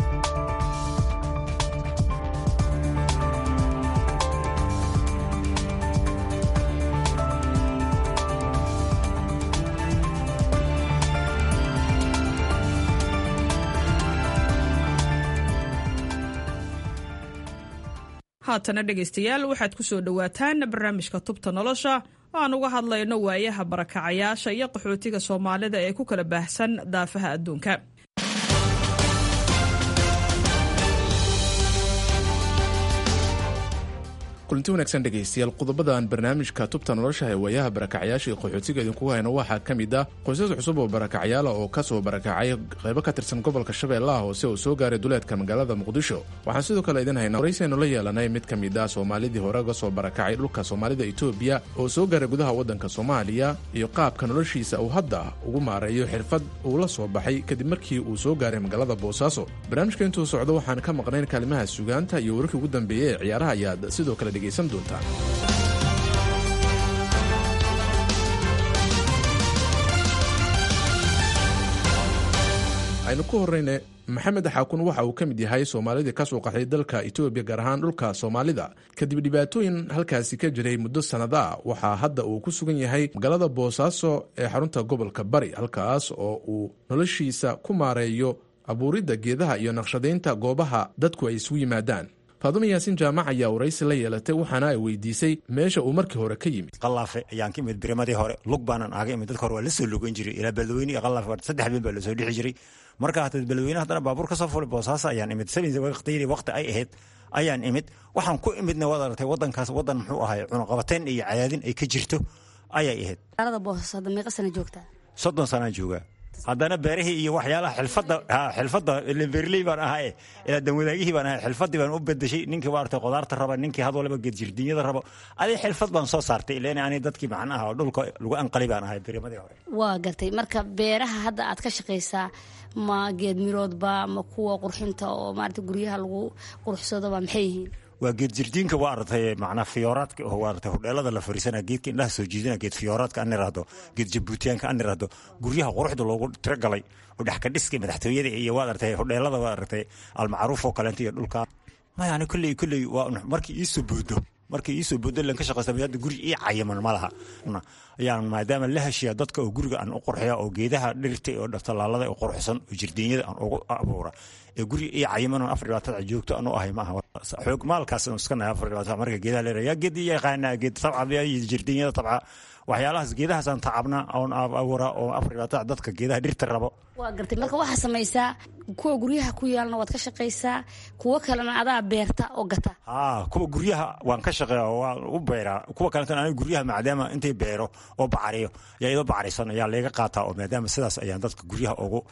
S16: haatana dhegaystayaal waxaad ku soo dhowaataan barnaamijka tubta nolosha oo aan uga hadlayno waayaha barakacayaasha iyo qaxootiga soomaalida ee ku kala baahsan daafaha adduunka.
S17: kulanti wanaagsan dhegaystayaal qodobadan barnaamijka tubta nolosha ee waayaha barakacyaasha iyo qaxootiga idinku hayno waxaa ka mid ah qoysas cusub oo barakacyaala oo ka soo barakacay qaybo ka tirsan gobolka shabeellaha hoose oo soo gaaray duleedka magaalada muqdisho waxaan sidoo kale idin haynaa waraysiaynu la yeelanay mid ka mid ah soomaalidii hore uga soo barakacay dhulka soomaalida etoobiya oo soo gaaray gudaha waddanka soomaaliya iyo qaabka noloshiisa uu hadda ugu maareeyo xirfad uu la soo baxay kadib markii uu soo gaaray magaalada boosaaso barnaamijka intuu socdo waxaan ka maqnayn kaalimaha sugaanta iyo wararkii ugu dambeeyey ee ciyaaraha ayaad sidoo kale dhegaysan doontaan. aynu ku horrayne maxamed xaakun waxa uu ka mid yahay soomaalidii ka soo qaxday dalka etoobiya gaar ahaan dhulka soomaalida kadib dhibaatooyin halkaasi ka jiray muddo sannadaa waxaa hadda uu ku sugan yahay magaalada boosaaso ee xarunta gobolka bari halkaas oo uu noloshiisa ku maareeyo abuuridda geedaha iyo naqshadaynta goobaha dadku ay isugu yimaadaan. faadumo yaasin jaamac ayaa waraysi la yeelatay waxaana ay weydiisay meesha uu markii hore ka yimid.
S18: qalaafe ayaan ka imid birimadii hore lug baanan aaga imid dadka hore waa la soo lugan jiray ilaa beledweyne iyo qalaafe saddex bin baa la soo dhixi jiray marka hata beledweyne haddana baabuur ka soo fulay boosaaso ayaan imid sabinsa waqtiyadii waqti ay ahayd ayaan imid waxaan ku imidna waad aragtay waddankaas waddan muxuu ahay cunaqabateyn iyo cadaadin ay ka jirto ayay ahayd.
S19: magaalada boosaaso hadda meeqa sana joogtaa?
S18: soddon sanaan joogaa haddana beerihii iyo waxyaalaha xilfadda xilfadda beerley baan ahaa ilaa danwadaagihii baan ahaa xilfaddii baan u bedeshay ninkii waartay qudaarta raba ninkii had walba geedjirdinyada rabo adii xilfad baan soo saartay ileen ani dadkii macnaha oo dhulka lagu anqali baan ahay birimadii hore.
S19: waa gartay marka beeraha hadda aad ka shaqaysaa ma geed miroodba ma kuwa qurxinta oo maarata guryaha lagu qurxsadoba maxay yihiin?
S18: waa geed jirdiinka waa aragtay macnaa fiyooraadka oo waa aragtay hudheelada la fariisana geedka indhaha soo jiidana geed fiyooraadka an iraahdo geed jabuutiyaanka an iraahdo guryaha quruxda loogu tiragalay oo dhexka dhiska madaxtooyada iyo waa aragtay hudheelada waa aragtay almacruuf oo kaleento iyo dhulka maya ani kulley kulley waa markii ii soo boodo markii ii soo boodo lan ka shaqaysta hadda guri ii cayaman ma laha ayaan maadaama la heshiya dadka oo guriga aan u qurxiya oo geedaha dhirta oo dhaftalaalada oo qurxsan oo jirdiinyada aan ugu abuura ee guri ii cayaman oo afar dhibaatada joogto aan u ahay ma aha xoog maalkaas aan iska nahay afar dhibaatada marka geedaha leeyahay geed ii yaqaana geed tabca iyo jirdiinyada tabca waxyaalahaas geedahaas aan tacabna oon abuura oo afar dhibaatada dadka geedaha dhirta rabo.
S19: waa gartay marka waxaa samaysaa kuwa guryaha ku yaalna waad ka shaqaysaa kuwo kalena adaa beerta oo gata?
S18: haa kuwa guryaha waan ka shaqeeya waan u beeraa kuwa kalena aniga guryaha maadaama intay beero oo bacariyo yaa idoo bacarisan ayaa laga qaataa oo maadaama sidaas ayaan dadka guryaha ugu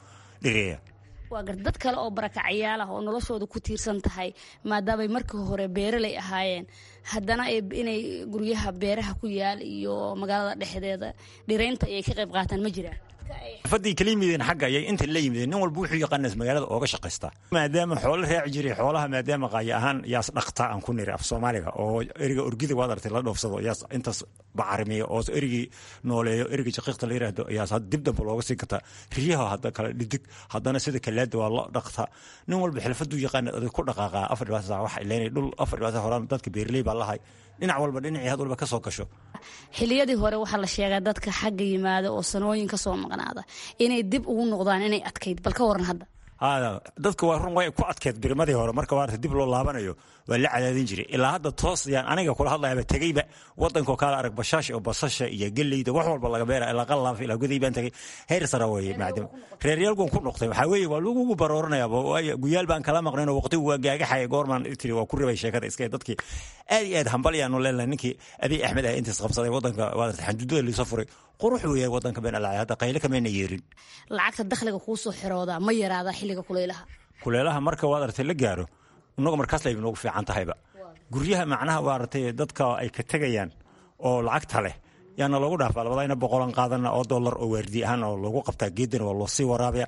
S18: dhireeya
S19: waa gar dad kale oo barakacayaal ah oo noloshooda ku tiirsan tahay maadaamay markii hore beeraley ahaayeen haddana inay guryaha beeraha ku yaal iyo magaalada dhexdeeda dhiraynta ayay ka qayb qaataan ma jiraan
S18: fadii kala yimideen xagga ayay inta la yimideen nin walba wuxuu yaqaanaas magaalada ooga shaqaysta maadaama xoolo raaci jiray xoolaha maadaama qaaya ahaan yaas dhaqta aan ku niri af Soomaaliga oo eriga urgida waad artay la dhoofsado yaas intaas bacarimiyo oo erigi nooleeyo eriga shaqiiqta la yiraahdo yaas had dib dab looga sii kata riyaha hadda kala dhidig haddana sida kaleed waa la dhaqta nin walba xilfadu yaqaan aad ku dhaqaaqa afar iyo labaatan saac wax ilaa dhul afar iyo labaatan horaan dadka beerley baa lahay dhinac walba dhinacii had walba ka soo gasho
S19: xiliyadii hore waxa la sheegaa dadka xagga yimaada oo sanooyin ka soo maqnaada inay dib ugu noqdaan inay adkayd bal ka waran hadda
S18: haa dadka waa run way ku adkeed birimadii hore marka waarta dib loo laabanayo waa la cadaadin jiray ilaa hadda toos yaan aniga kula hadlayaba tagayba wadanka kala arag bashash oo basasha iyo galeyda wax walba laga beera ilaa qalaaf ilaa guday baan tagay heer sare weeye maadaama reeryalku ku noqday waxa weeye waa lagu barooranaya guyaal baan kala maqneen oo waqti waa gaagaxay goorman tiri waa ku ribay sheekada iska dadkii aad iyo aad hambalyaanu leeyahay ninkii Abiy Ahmed ah intaas qabsaday wadanka waarta xaduudada la soo furay qurux weeye wadanka been alaa hadda qaylo kama yeerin
S19: lacagta dakhliga ku soo xirooda ma yaraada xilliga kuleelaha
S18: kuleelaha marka waad artay la gaaro inagu markaas la inoogu fiican tahayba guryaha macnaha waa artay dadka ay ka tagayaan oo lacagta leh yaana lagu dhaafaa labadayna boqolan qaadana oo dollar oo waardi ahaan oo lagu qabtaa geedan oo loo sii waraabiya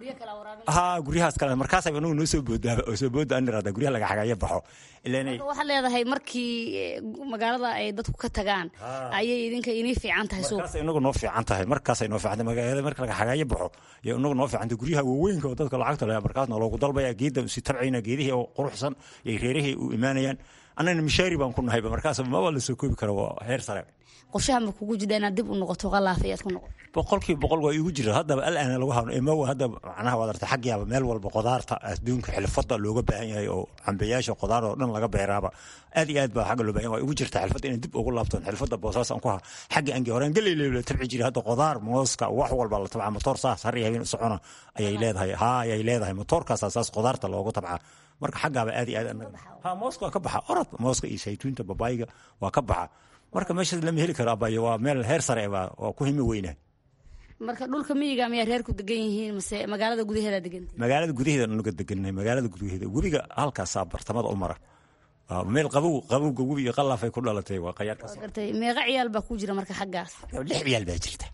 S18: ها guryahaas kale markaas ay inuu noo soo boodaa oo soo boodaa in raada guryaha laga xagayo baxo ilaahay
S19: waxa leedahay markii magaalada ay dadku ka tagaan ayay idinka inii fiican tahay soo
S18: markaas inagu noo fiican tahay markaas ay noo fiican tahay magaalada marka laga xagayo baxo iyo inagu noo fiican tahay guryaha waaweyn oo dadka lacagta leh markaas loogu dalbaya geedan si tabciina geedihii oo quruxsan iyo reerihii u iimaanayaan anana mishaari baan ku nahay markaas ma wala soo koobi karo heer sare
S19: qorshaha ma kugu jidana dib u noqoto qalaafiyaad ku noqoto
S18: boqolkiiba boqol waa igu jira hadda al'aana lagu haano ima hadda macnaha wadarta xaqiyaaba meel walba qudaarta adduunka xilfada looga baahan yahay oo cambeyaasha qudaar oo dhan laga beeraaba aad iyo aad baa xaq loo baahan yahay igu jirta xilfada in dib ugu laabto xilfada boosaas aan ku ha xaqi aan horaan galay tabci jira hadda qudaar mooska wax walba la tabca motor saas har yahay in socona ayay leedahay ha ayay leedahay motorkaas asaas qudaarta loogu tabca marka xaqaba aad iyo aad ha mooska ka baxa orad mooska iyo saytuunta babayga waa ka baxa marka meesha lama heli karo abayo waa meel heer sare ah oo ku himi weyna
S19: marka dhulka miyiga ma reer ku degan yihiin mise magaalada gudaheeda degan
S18: magaalada gudaheeda anu deganay magaalada gudaheeda webiga halkaas bartamada u mara meel qabow qabowga webiga qalaafay ku dhalatay waa qayaar ka soo
S19: gartay meeqa ciyaal baa ku jira marka xaggaas
S18: lix ciyaal baa jirta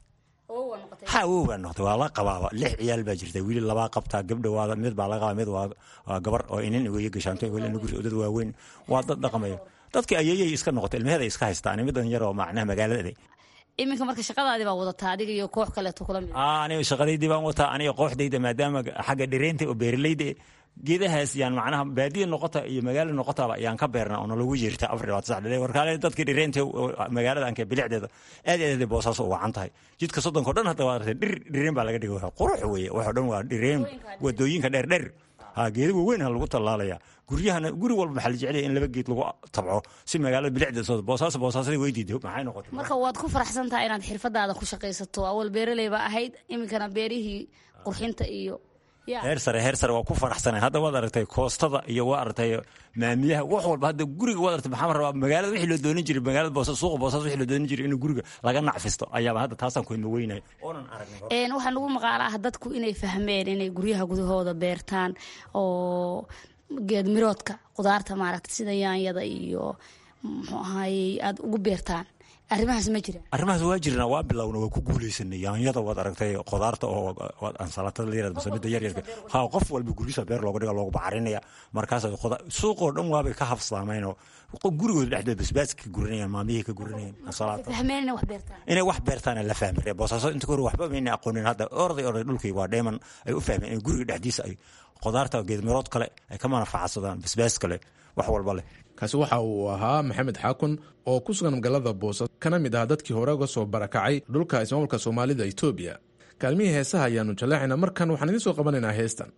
S18: ha oo waa noqday waa la qabaaba lix ciyaal baa jirta wiil laba qabta gabdho waa mid baa laga mid waa gabar oo inaan weeye gashaantay wala nugu dad waaweyn waa dad dhaqamayo dadkii ayay iska noqotay ilmaheeda iska haystaan midan yar oo macnaha magaalada
S19: iminka marka shaqadaadi baa wadataa adiga iyo koox kale to kula mid
S18: ah aniga shaqadeydii baan wataa aniga kooxdayda maadaama xagga dhireenta oo beerleyda geedahaas yaan macnaha baadiye noqota iyo magaalo noqota ayaan ka beernaa oo lagu yeerta afar iyo labaatan saac warkaale dadkii dhireenta magaalada aan ka bilicdeeda aad aad boosaas u wacan tahay jidka soddonka dhan hadda waa dhir dhireen baa laga dhigay qurux weeye waxa dhan waa dhireen wadooyinka dheer dheer ha geedo weyn lagu talaalaya guryahana guri walba maxal jeclay in laba geed lagu tabco si magaalada bilicda soo boosaas boosaasada weydiido maxay noqotay
S19: marka waad ku faraxsan tahay inaad xirfadaada ku shaqaysato awal beeraley ba ahayd iminkana beerihii qurxinta iyo
S18: heer sare heer sare waa ku faraxsanay hadda waad aragtay koostada iyo waa aragtay maamiyaha wax walba hadda guriga waad aragtay maxaa rabaa magaalada wixii loo doonin jiray magaalada boosaas suuqa boosaas wixii loo doonin jiray in guriga laga nacfisto ayaaba hadda taasaan ku himo weynay oonan aragnay
S19: een waxaan ugu maqaalaa dadku inay fahmeen inay guryaha gudahooda beertaan oo geed miroodka qudaarta maaragtay sida yaanyada iyo muxuu ahaayey aad ugu beertaan arrimahaas ma jiraan
S18: arrimahaas waa jirna waa bilowna waa ku guuleysanay yaanyada waad aragtay qudaarta oo ansalatada la yiraahdo samida yar yar ha qof walba guriga beer looga dhigo looga bacarinaya markaas suuqo dhan waabay ka hafsaameyn oo gurigooda dhexdeeda basbaaska gurinayaan maamihii ka gurinayaan ansalaata
S19: fahmeen wax beertaan
S18: inay wax beertaan la fahmay boosaaso inta kor waxba meena aqoonin hadda orday orday dhulkii waa dheeman ay u fahmeen in guriga dhexdiisa ay qudaarta geed mirood kale ay ka manfaacsadaan basbaas kale wax walba leh
S17: kaasi waxa uu ahaa maxamed xaakun oo ku sugan magaalada boosas kana mid ah dadkii hore uga soo barakacay dhulka ismaamulka soomaalida Itoobiya kaalmihii heesaha ayaanu jaleecina markan waxaan idin soo qabanaynaa heestan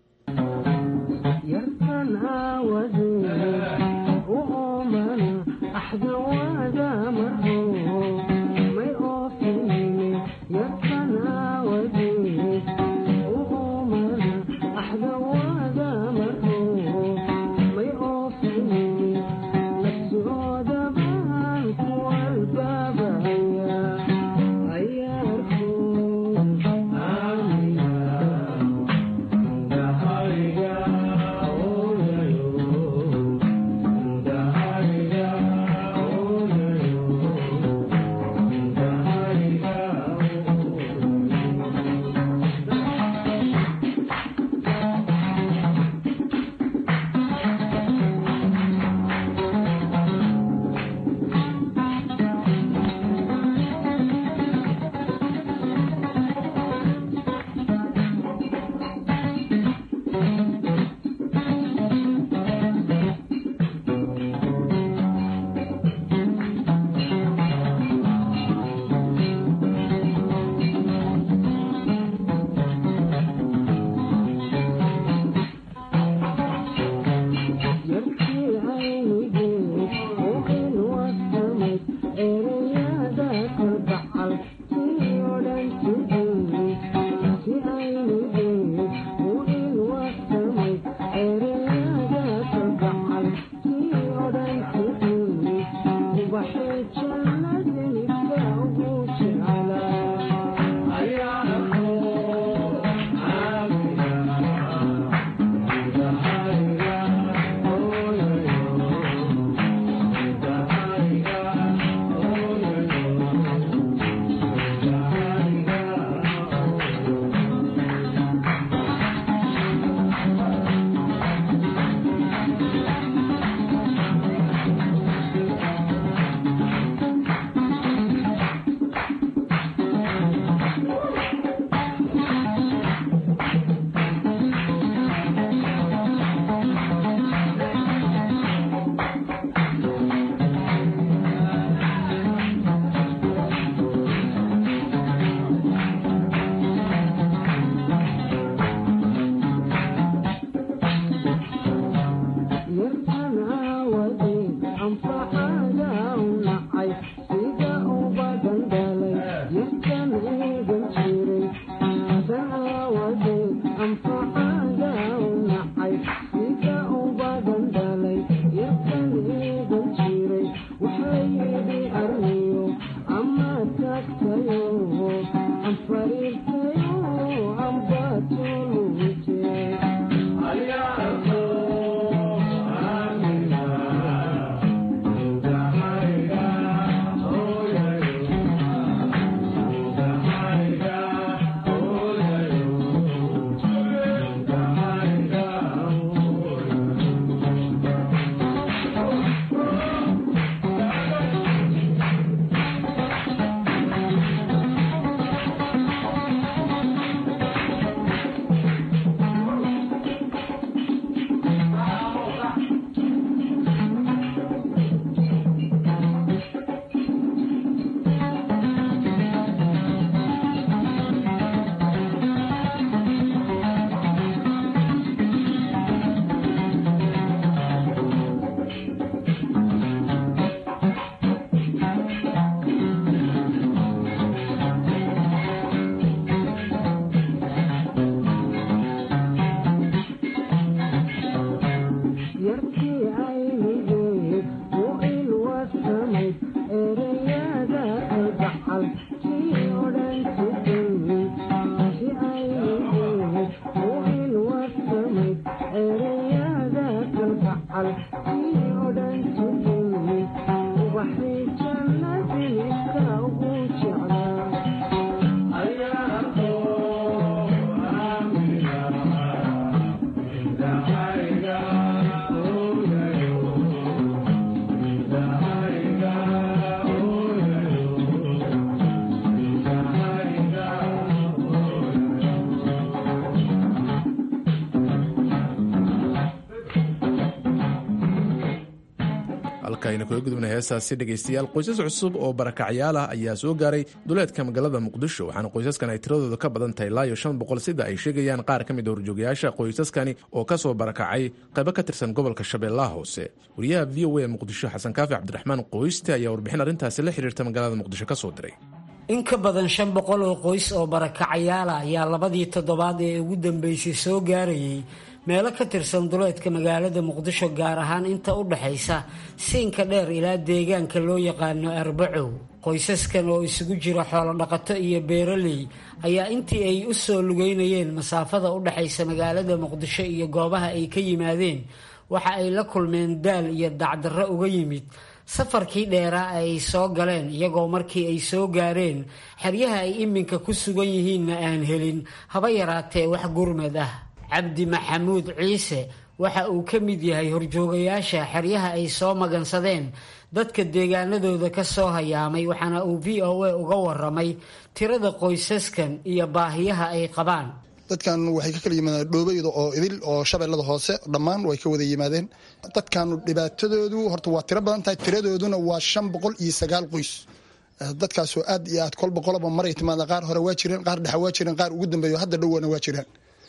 S17: aynu kaga gudubna heestaasi dhegaystayaal qoysas cusub oo barakacyaal ah ayaa soo gaaray duleedka magaalada muqdisho waxaana qoysaskan ay tiradooda ka badan tahay ilaa iyo shan boqol sida ay sheegayaan qaar ka mid a horjoogayaasha qoysaskani oo ka soo barakacay qaybo ka tirsan gobolka shabeellaha hoose wariyaha v o a muqdisho xasan kaafi cabdiraxmaan qoyste ayaa warbixin arrintaasi la xiriirta magaalada muqdisho ka soo diray
S20: in ka badan shan boqol oo qoys oo barakacayaala ayaa labadii toddobaad ee ugu dambeysay soo gaarayay meelo ka tirsan duleedka magaalada muqdisho gaar ahaan inta u dhaxaysa siinka dheer ilaa deegaanka loo yaqaano arbacow qoysaskan oo isugu jira xoolo dhaqato iyo beeraley ayaa intii ay u soo lugeynayeen masaafada u dhaxaysa magaalada muqdisho iyo goobaha ay ka yimaadeen waxa ay la kulmeen daal iyo dacdarro uga yimid safarkii dheeraa ay soo galeen iyagoo markii ay soo gaareen xeryaha ay iminka ku sugan yihiinna aan helin haba yaraatee wax gurmad ah cabdi maxamuud ciise waxa uu ka mid yahay horjoogayaasha xeryaha ay soo magansadeen dadka deegaanadooda ka soo hayaamay waxaana uu v o a uga waramay tirada qoysaskan iyo baahiyaha ay qabaan
S21: dadkan waxay ka kala yimaadeen dhoobeyda oo idil oo shabeellada hoose dhammaan way ka wada yimaadeen dadkan dhibaatadoodu horta waa tiro badan tahay tiradooduna waa shan boqol iyo sagaal qoys dadkaasoo aad iyo aad kolba qoloba maray timaada qaar hore waa jireen qaar dhexe waa jireen qaar ugu dambeeyo hadda dhowana waa jiraan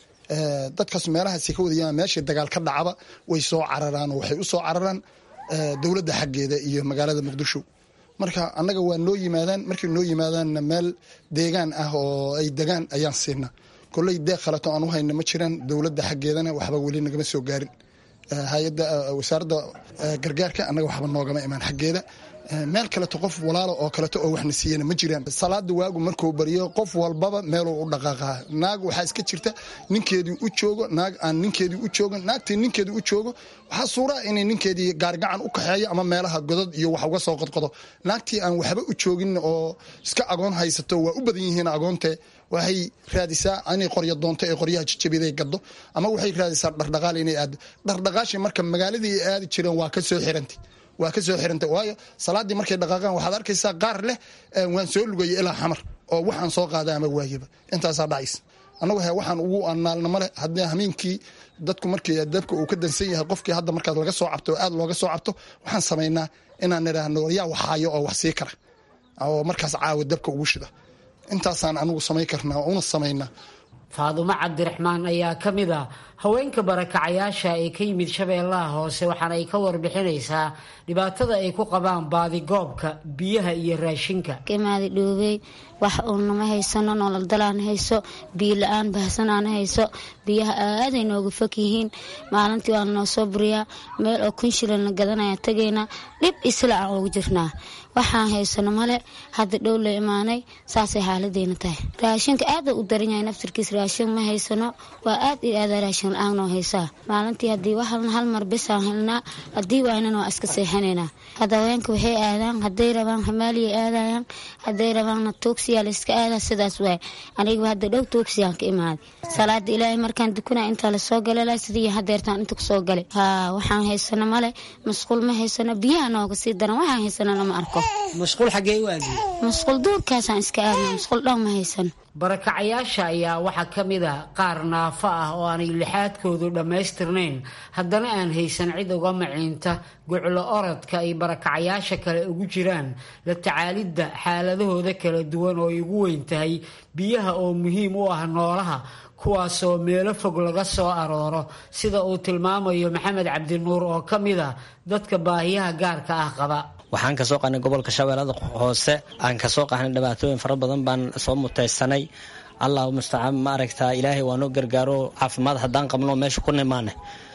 S21: dadkaas meelahaasi ka wada yimaadeen meeshii dagaal ka dhacaba way soo cararaan oo waxay u soo cararaan dowladda xaggeeda iyo magaalada muqdisho marka annaga waa noo yimaadaan markay noo yimaadaanna meel deegaan ah oo ay degaan ayaan siinaa kolley deeq khalato aan u hayna ma jiraan dowladda xaggeedana waxba weli nagama soo gaarin hay-adda wasaaradda gargaarka annaga waxba noogama imaan xaggeeda meel kaleto qof walaalo oo kaleto oo waxna siiyana ma jiraan salaada waagu markuu bariyo qof walbaba meeluu u dhaqaaqaa naag waxaa iska jirta ninkeedii u joogo naag aan ninkeedii u joogo naagtii ninkeedii u joogo waxaa suuraa inay ninkeedii gaargacan u kaxeeyo ama meelaha godod iyo wax uga soo qodqodo naagtii aan waxba u joogin oo iska agoon haysato waa u badan yihiin agoonte waxay raadisaa inay qoryo doonto ee qoryaha jajabiday gaddo ama waxay raadisaa dhardhaqaal inay aado dhardhaqaashii marka magaaladii ay aadi jireen waa ka soo xirantay waa ka soo xirantay waayo salaadii markay dhaqaaqaan waxaad arkaysaa qaar leh waan soo lugaya ilaa xamar oo waxaan soo qaada ama waayaba intaasaa dhacaysa annagu he waxaan ugu annaalna male haddii hameenkii dadku markii dabka uu ka dansan yahay qofkii hadda markaad laga soo cabto oo aad looga soo cabto waxaan samaynaa inaan nidhaahno yaa waxaayo oo wax sii kara oo markaas caawa dabka ugu shida intaasaan anigu samayn karnaa una samaynaa
S20: faadumo cabdiraxmaan ayaa ka mid ah haweenka barakacayaasha ee ka yimid shabeellaha hoose waxaana ay ka warbixinaysaa dhibaatada ay ku qabaan baadigoobka biyaha iyo raashinka
S22: kamaadi dhoobey wax uunama haysano nolol dalaan hayso biyo la-aan bahsanaan hayso biyaha aaday nooga fog yihiin maalintii waa noo soo buriyaa meel oo kun shilin la gadanaya tagaynaa dhib isla aan ugu jirnaa waxaan haysano male hadda dhow la imaanay saasay xaaladeyna tahay raashinka aada u daran yahay naftirkiis raashin ma haysano waa aad iyo aada raashin la-aan noo haysaa maalintii haddii waxalna hal mar bisaan helnaa haddii waaynan waa iska seexanaynaa hadda haweenka waxay aadaan hadday rabaan hamaaliyay aadayaan hadday rabaanna tuugsiyaa la iska aadaa sidaas waay anigaba hadda dhow tuugsiyaan ka imaaday salaada ilaahay markaan dukunaa intaa lasoo galala sidii hadeertaan inta kusoo galay haa waxaan haysano male masquul ma haysano biyaha nooga sii daran waxaan haysano lama arko
S20: masquul xaggee u aadi
S22: masquul duurkaasaan iska aadna masquul dhow ma haysano
S20: barakacayaasha ayaa waxaa ka mid a qaar naafo ah oo aanay lixaadkoodu dhammaystirnayn haddana aan haysan cid uga maciinta goclo orodka ay barakacayaasha kale ugu jiraan la tacaalidda xaaladahooda kala duwan oo ay ugu weyn tahay biyaha oo muhiim u ah noolaha kuwaasoo meelo fog laga soo arooro sida uu tilmaamayo maxamed cabdinuur oo ka mid a dadka baahiyaha gaarka ah qaba
S23: waxaan kasoo qahnay gobolka shabeellada hoose aan kasoo qahnay dhibaatooyin fara badan baan soo mutaysanay allahu mustacaan ma aragtaa ilaahay waa noo gargaaro caafimaad haddaan qabno meesha ku nimaane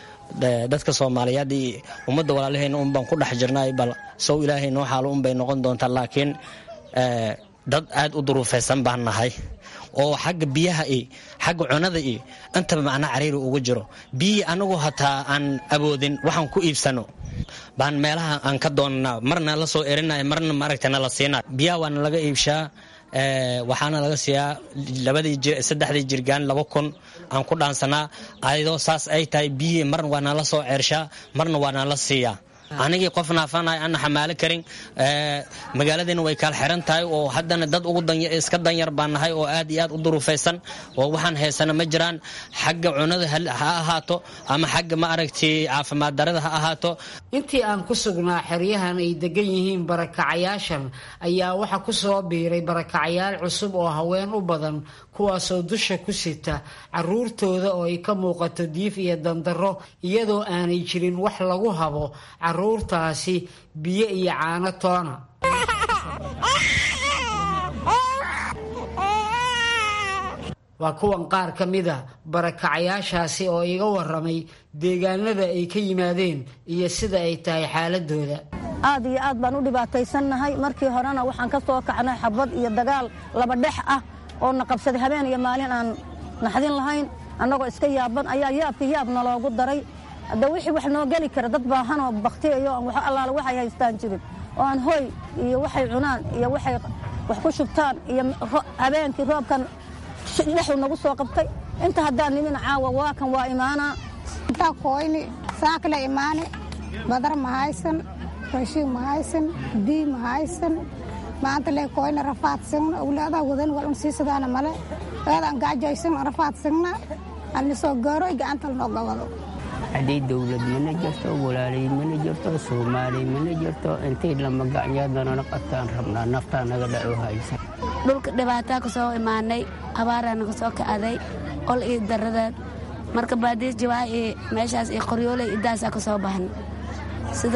S23: dadka soomaaliyeed iyo ummadda walaalaheyna un baan ku dhex jirnay bal sow ilaahay noo xaalo un bay noqon doontaa laakiin dad aad u duruufaysan baan nahay oo xagga biyaha iyo xagga cunada iyo intaba macnaa cariiri ugu jiro. biyihii anagu hataa aan awoodin waxaan ku iibsano baan meelaha aan ka doonnaa, marna la soo erinaya marna maaragtay nala siinaa. biyaha waana laga iibshaa, waxaana laga siiyaa labadii saddexdii jirgaan laba kun aan ku dhaansanaa. ayadoo saas ay tahay biyihii marna waa nala soo ceershaa marna waa nala siiyaa. anigii qof naafanay aan xamaalo karin, magaaladina way kala xiran tahay oo haddana dad ugu iska danyar baan nahay oo aad iyo aad u duruufaysan oo waxaan haysana ma jiraan. xagga cunada ha ahaato ama xagga ma aragtay caafimaad darada ha ahaato.
S20: intii aan ku sugnaa xeryahan ay degan yihiin barakacayaashan ayaa waxa ku soo biiray barakacayaal cusub oo haween u badan, kuwaasoo dusha ku sita caruurtooda oo ay ka muuqato diif iyo dandaro, iyadoo aanay jirin wax lagu habo caruurtaasi biyo iyo caano toona. waa kuwan qaar ka mida barakacayaashaasi oo iga waramay deegaanada ay ka yimaadeen iyo sida ay tahay xaaladooda.
S4: aad iyo aad baan u dhibaataysannahay. markii horena waxaan ka soo kacnay xabad iyo dagaal laba dhex ah oo na qabsaday habeen iyo maalin aan naxdin lahayn. annagoo iska yaaban ayaa yaabkii yaab naloogu daray. hadda wixii wax noo geli kara dad baahan oo baktiyayo aan wax allaale waxay haystaan jirin oo aan hoy iyo waxay cunaan iyo waxay wax ku shubtaan iyo habeenkii roobkan dhexu nagu soo qabtay. inta haddaan nimin caawa waa kan waa imaanaa.
S5: intaa kooyni saakla imaane badar ma haysan, raashin ma haysan, bii ma haysan. maanta lee kooyna rafaadsan awlaadaa wadan wal un siisadaana male eedaan gaajaysan rafaadsanna anni soo gaaroy gacantal noo gabado.
S7: haddii dawlad mana jirto, walaalay mana jirto, soomaali mana jirto, intay lama gacnyaadana qabtaan rabnaa naftaa naga dhaco haysa.
S19: dhulka dhibaataa ka soo imaanay, abaaraa naga soo kacday, ol iyo daradeed. marka baadiis jawaa ee meeshaas iyo qoryooley idaasaa ka soo baxnay. sida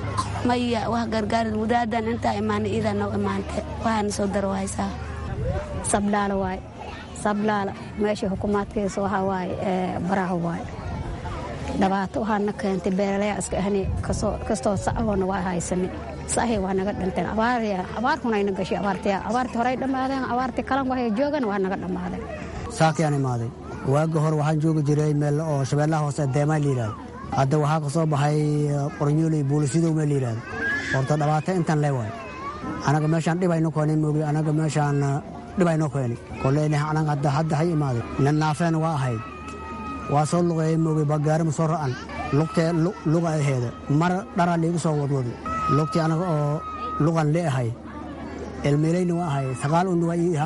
S19: maya wax gargaarid wadaadan intaa imaanay iidaa noo imaantay waxaana soo daro haysaa.
S3: sablaala waaye sablaala meeshii xukuumaadkiisa waxaa waaye baraha waaye dhibaato waxaana keentay beeralayaa iska ahni kastoo sacahoona waa haysanay. sahay waa naga dhinteen abaarkunayna gashay abaartaya abaartii horey dhammaadeen abaartii kalan waxay joogan waa naga dhammaadeen.
S24: saakiyaan imaaday waaga hore waxaan joogi jiray meel oo shabeellaha hoose deemaan la yidhahdo. hadda waxaa ka soo baxay qornyooley buulisidow meel la yidhahdo. horta dhibaato intaan lee waayo anaga meeshaan dhibayno keenay moogi anaga meeshaan dhibayno keenay koleyna anaga hadda hadda hay imaaday nin naafeen waa ahayd waa soo luqeeyey moogi bagaari ma soo ra'an lugtee luga aheeda mar dharaa liigu soo wadwado lugtii anaga oo lugan le ahay ilmeelayna waa ahay sagaal un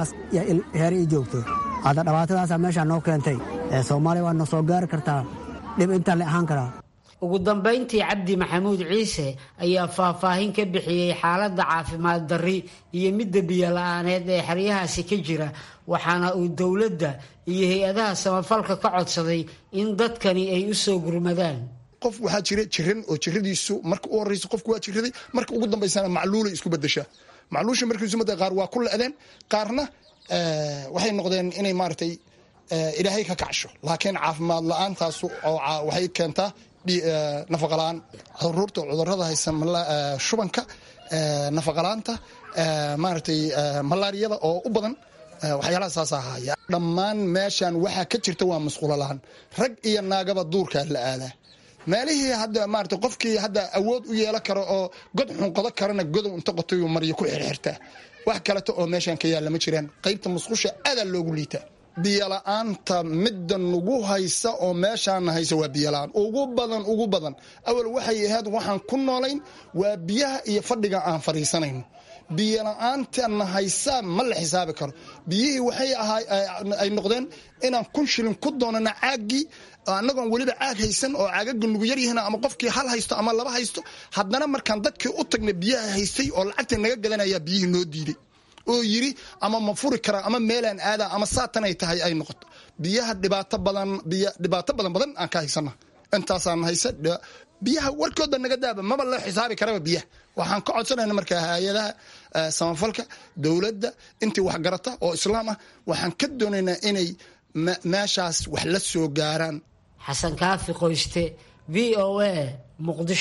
S24: heer ii joogto. hadda dhibaatadaasaa meeshaa noo keentay ee soomaaliya waa noo soo gaari kartaa dhib intaan le ahaan karaa.
S20: ugu dambayntii cabdi maxamuud ciise ayaa faahfaahin ka bixiyey xaaladda caafimaad darri iyo midda biyola'aaneed ee xeryahaasi ka jira, waxaana uu dowladda iyo hay-adaha samafalka ka codsaday in dadkani ay u soo gurmadaan.
S21: qof waxaa jira jiran oo jiradiisu marka u horreysa qofku waa jiraday marka ugu dambaysana macluulay isku bedeshaa. macluusha markiisu mada qaar waa ku le'deen qaarna waxay noqdeen inay maaragtay ilaahay ka kacsho, laakiin caafimaad la-aantaas waxay keentaa nafaqala-aan. caruurta cudurada haysa shubanka, nafaqala-aanta, maaragtay malaariyada oo u badan waxyaalaha saas ahaya. dhammaan meeshan waxaa ka jirta waa masquulo la-aan. rag iyo naagaba duurkaa la aadaa. meelihii hadda maarata qofkii hadda awood u yeelan karo oo god xunqodo karana godow inta qotayu maryo ku xirxirtaa. wax kaleto oo meeshan ka yaalla ma jiraan. qaybta musqusha adaa loogu liitaa. biyola'aanta midda nagu haysa oo meeshaana haysa waa biyola'aan ugu badan ugu badan. awal waxay ahayd waxaan ku noolayn waa biyaha iyo fadhiga aan fadhiisanayno. biyola'aantana haysa ma la xisaabi karo. biyihii waxay ay noqdeen inaan kun shilin ku doonana caaggii annagoon weliba caag haysan oo caagaga nugu yar yihiin ama qofkii hal haysto ama laba haysto. haddana markaan dadkii u tagnay biyaha haystay oo lacagta naga gadanayaa biyihii noo diiday oo yiri ama ma furi karaa ama meelaan aadaa ama saatan ay tahay ay noqoto. biyaha dhibaato badan dhibaato badan badan aan ka haysana intaasaan haysa. biyaha warkooda naga daaba maba la xisaabi karaba biyaha. waxaan ka codsanayna markaa hay-adaha samafalka dowladda intii wax garata oo islaam ah waxaan ka doonaynaa inay meeshaas wax la soo gaaraan.
S20: xasan kaafi qoyste v o a muqdisho.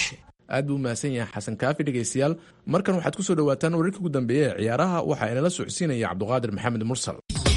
S17: aad buu mahadsan yahay xasan kaafi. dhegaystayaal markan waxaad ku soo dhawaataan wararkii ugu dambeeya ee ciyaaraha waxaa inala socodsiinaya cabduqaadir maxamed mursal.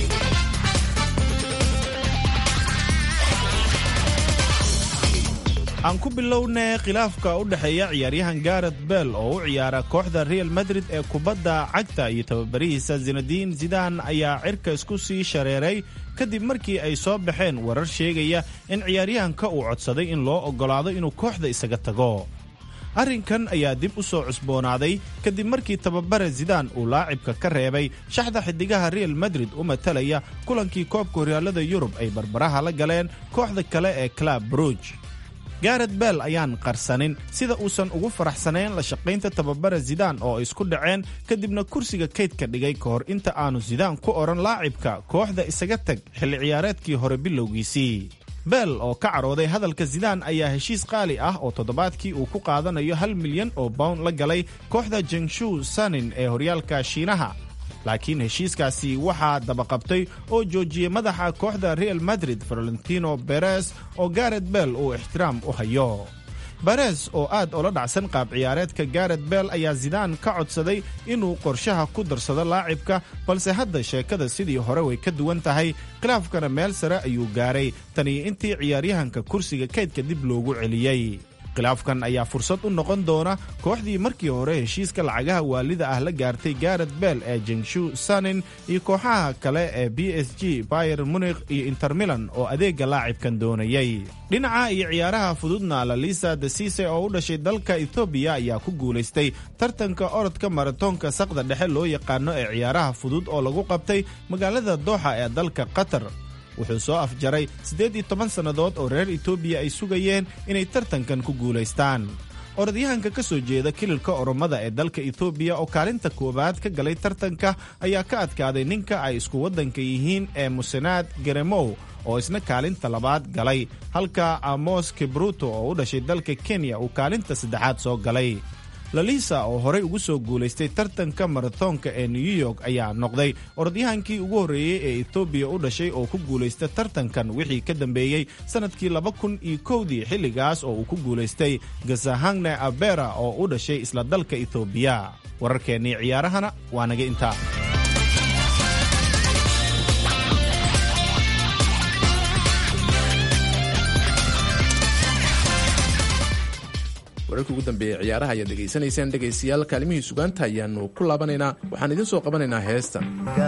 S2: aan ku bilownay khilaafka u dhexeeya ciyaaryahan Gareth Bale oo u ciyaara kooxda Real Madrid ee kubadda cagta iyo tababarihiisa Zinedine Zidane ayaa cirka isku sii shareeray kadib markii ay soo baxeen warar sheegaya in ciyaaryahanka uu codsaday in loo ogolaado inuu kooxda isaga tago. arrinkan ayaa dib u soo cusboonaaday kadib markii tababare Zidane uu laacibka ka reebay shaxda xidigaha Real Madrid u matalaya kulankii koobka horyaalada Yurub ay barbaraha la galeen kooxda kale ee Club Brugge. Gareth Bale ayaan qarsanin sida uusan ugu faraxsanayn la shaqaynta tababare Zidane oo isku dhaceen kadibna kursiga kaydka dhigay ka hor inta aanu Zidane ku oran laacibka kooxda isaga tag xilli ciyaareedkii hore bilowgiisii. Bale oo ka carooday hadalka Zidane ayaa heshiis qaali ah oo toddobaadkii uu ku qaadanayo hal milyan oo pound la galay kooxda Jiangsu Suning ee horyaalka Shiinaha. laakiin heshiiskaasi waxaa dabaqabtay oo joojiyey madaxa kooxda Real Madrid Florentino Perez oo Gareth Bale uu ixtiraam u hayo. Perez oo aad ula dhacsan qaab ciyaareedka Gareth Bale ayaa Zidane ka codsaday inuu qorshaha ku darsado laacibka, balse hadda sheekada sidii hore way ka duwan tahay. khilaafkana meel sare ayuu gaaray tan iyo intii ciyaaryahanka kursiga kaydka dib loogu celiyey. khilaafkan ayaa fursad u noqon doona kooxdii markii hore heshiiska lacagaha waalida ah la gaartay Gareth Bale ee Jiangsu Suning iyo kooxaha kale ee B S G, Bayern Munich iyo Inter Milan oo adeega laacibkan doonayay. dhinaca iyo ciyaaraha fududna Lalisa Desise oo u dhashay dalka Ethiopia ayaa ku guulaystay tartanka orodka maratoonka saqda dhexe loo yaqaano ee ciyaaraha fudud oo lagu qabtay magaalada Doha ee dalka Qatar. wuxuu soo afjaray siddeed iyo toban sannadood oo reer Itoobiya ay sugayeen inay tartankan ku guulaystaan. orodyahanka ka soo jeeda kililka Oromada ee dalka Itoobiya oo kaalinta koowaad ka galay tartanka ayaa ka adkaaday ninka ay isku waddanka yihiin ee Musenaad Geremow oo isna kaalinta labaad galay, halka Amos Kibruto oo u dhashay dalka Kenya uu kaalinta saddexaad soo galay. Lalisa oo horey ugu soo guulaystay tartanka maratoonka ee New York ayaa noqday orodyahankii ugu horreeyey ee Ethiopia u dhashay oo ku guulaysta tartankan wixii ka dambeeyey sanadkii laba kun iyo kowdii xilligaas oo uu ku guulaystay Gazahangne Abera oo u dhashay isla dalka Ethiopia. wararkeennii ciyaarahana waa naga intaa.
S17: wararkii ugu dambeeyey ciyaaraha ayaad dhegaysanaysaan. dhegaystayaal kaalimihii sugaanta ayaanu ku laabanaynaa. waxaan idiin soo qabanaynaa heestan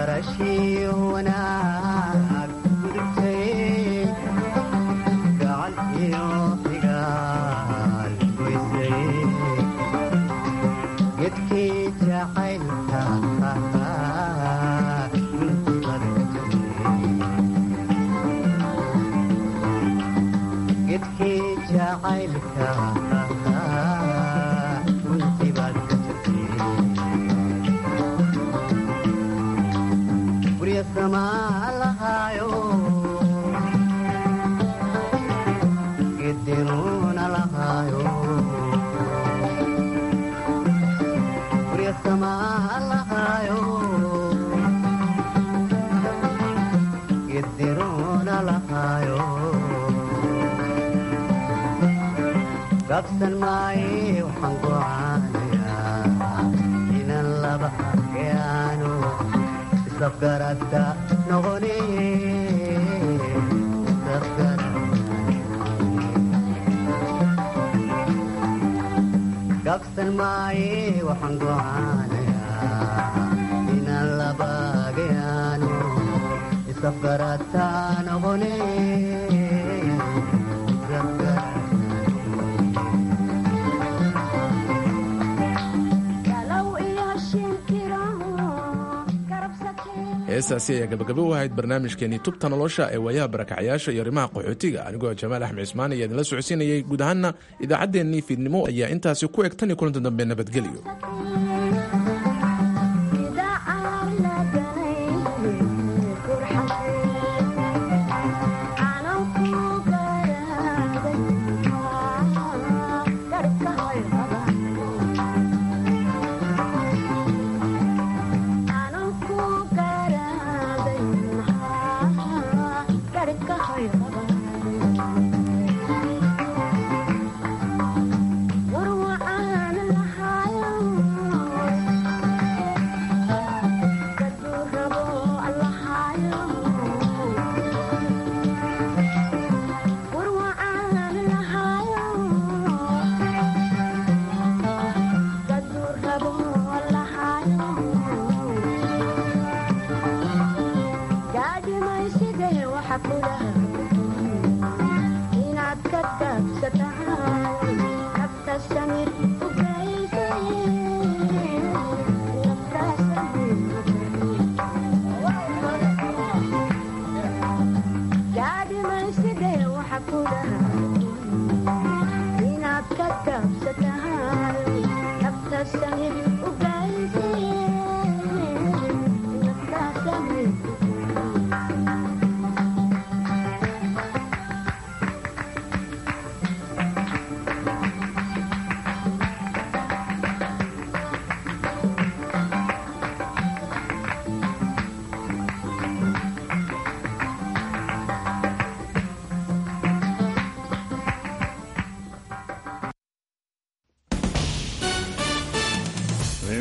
S17: heestaasi ayaa gabagabo u ahayd barnaamijkeenii tubta nolosha ee waayaha barakacyaasha iyo arrimaha qaxootiga. anigoo jamaal axmed cismaan ayaa idinla socodsiinayay. guud ahaanna idaacaddeenii fiidnimo ayaa intaasi ku eg tan iyo kulanta dambe. nabadgelyo.
S6: What do I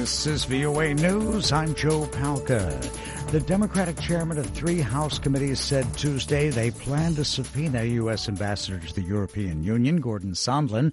S1: This is V O A News. I'm Joe Palca. The Democratic chairman of three House committees said Tuesday they plan to subpoena U S Ambassador to the European Union, Gordon Sondland,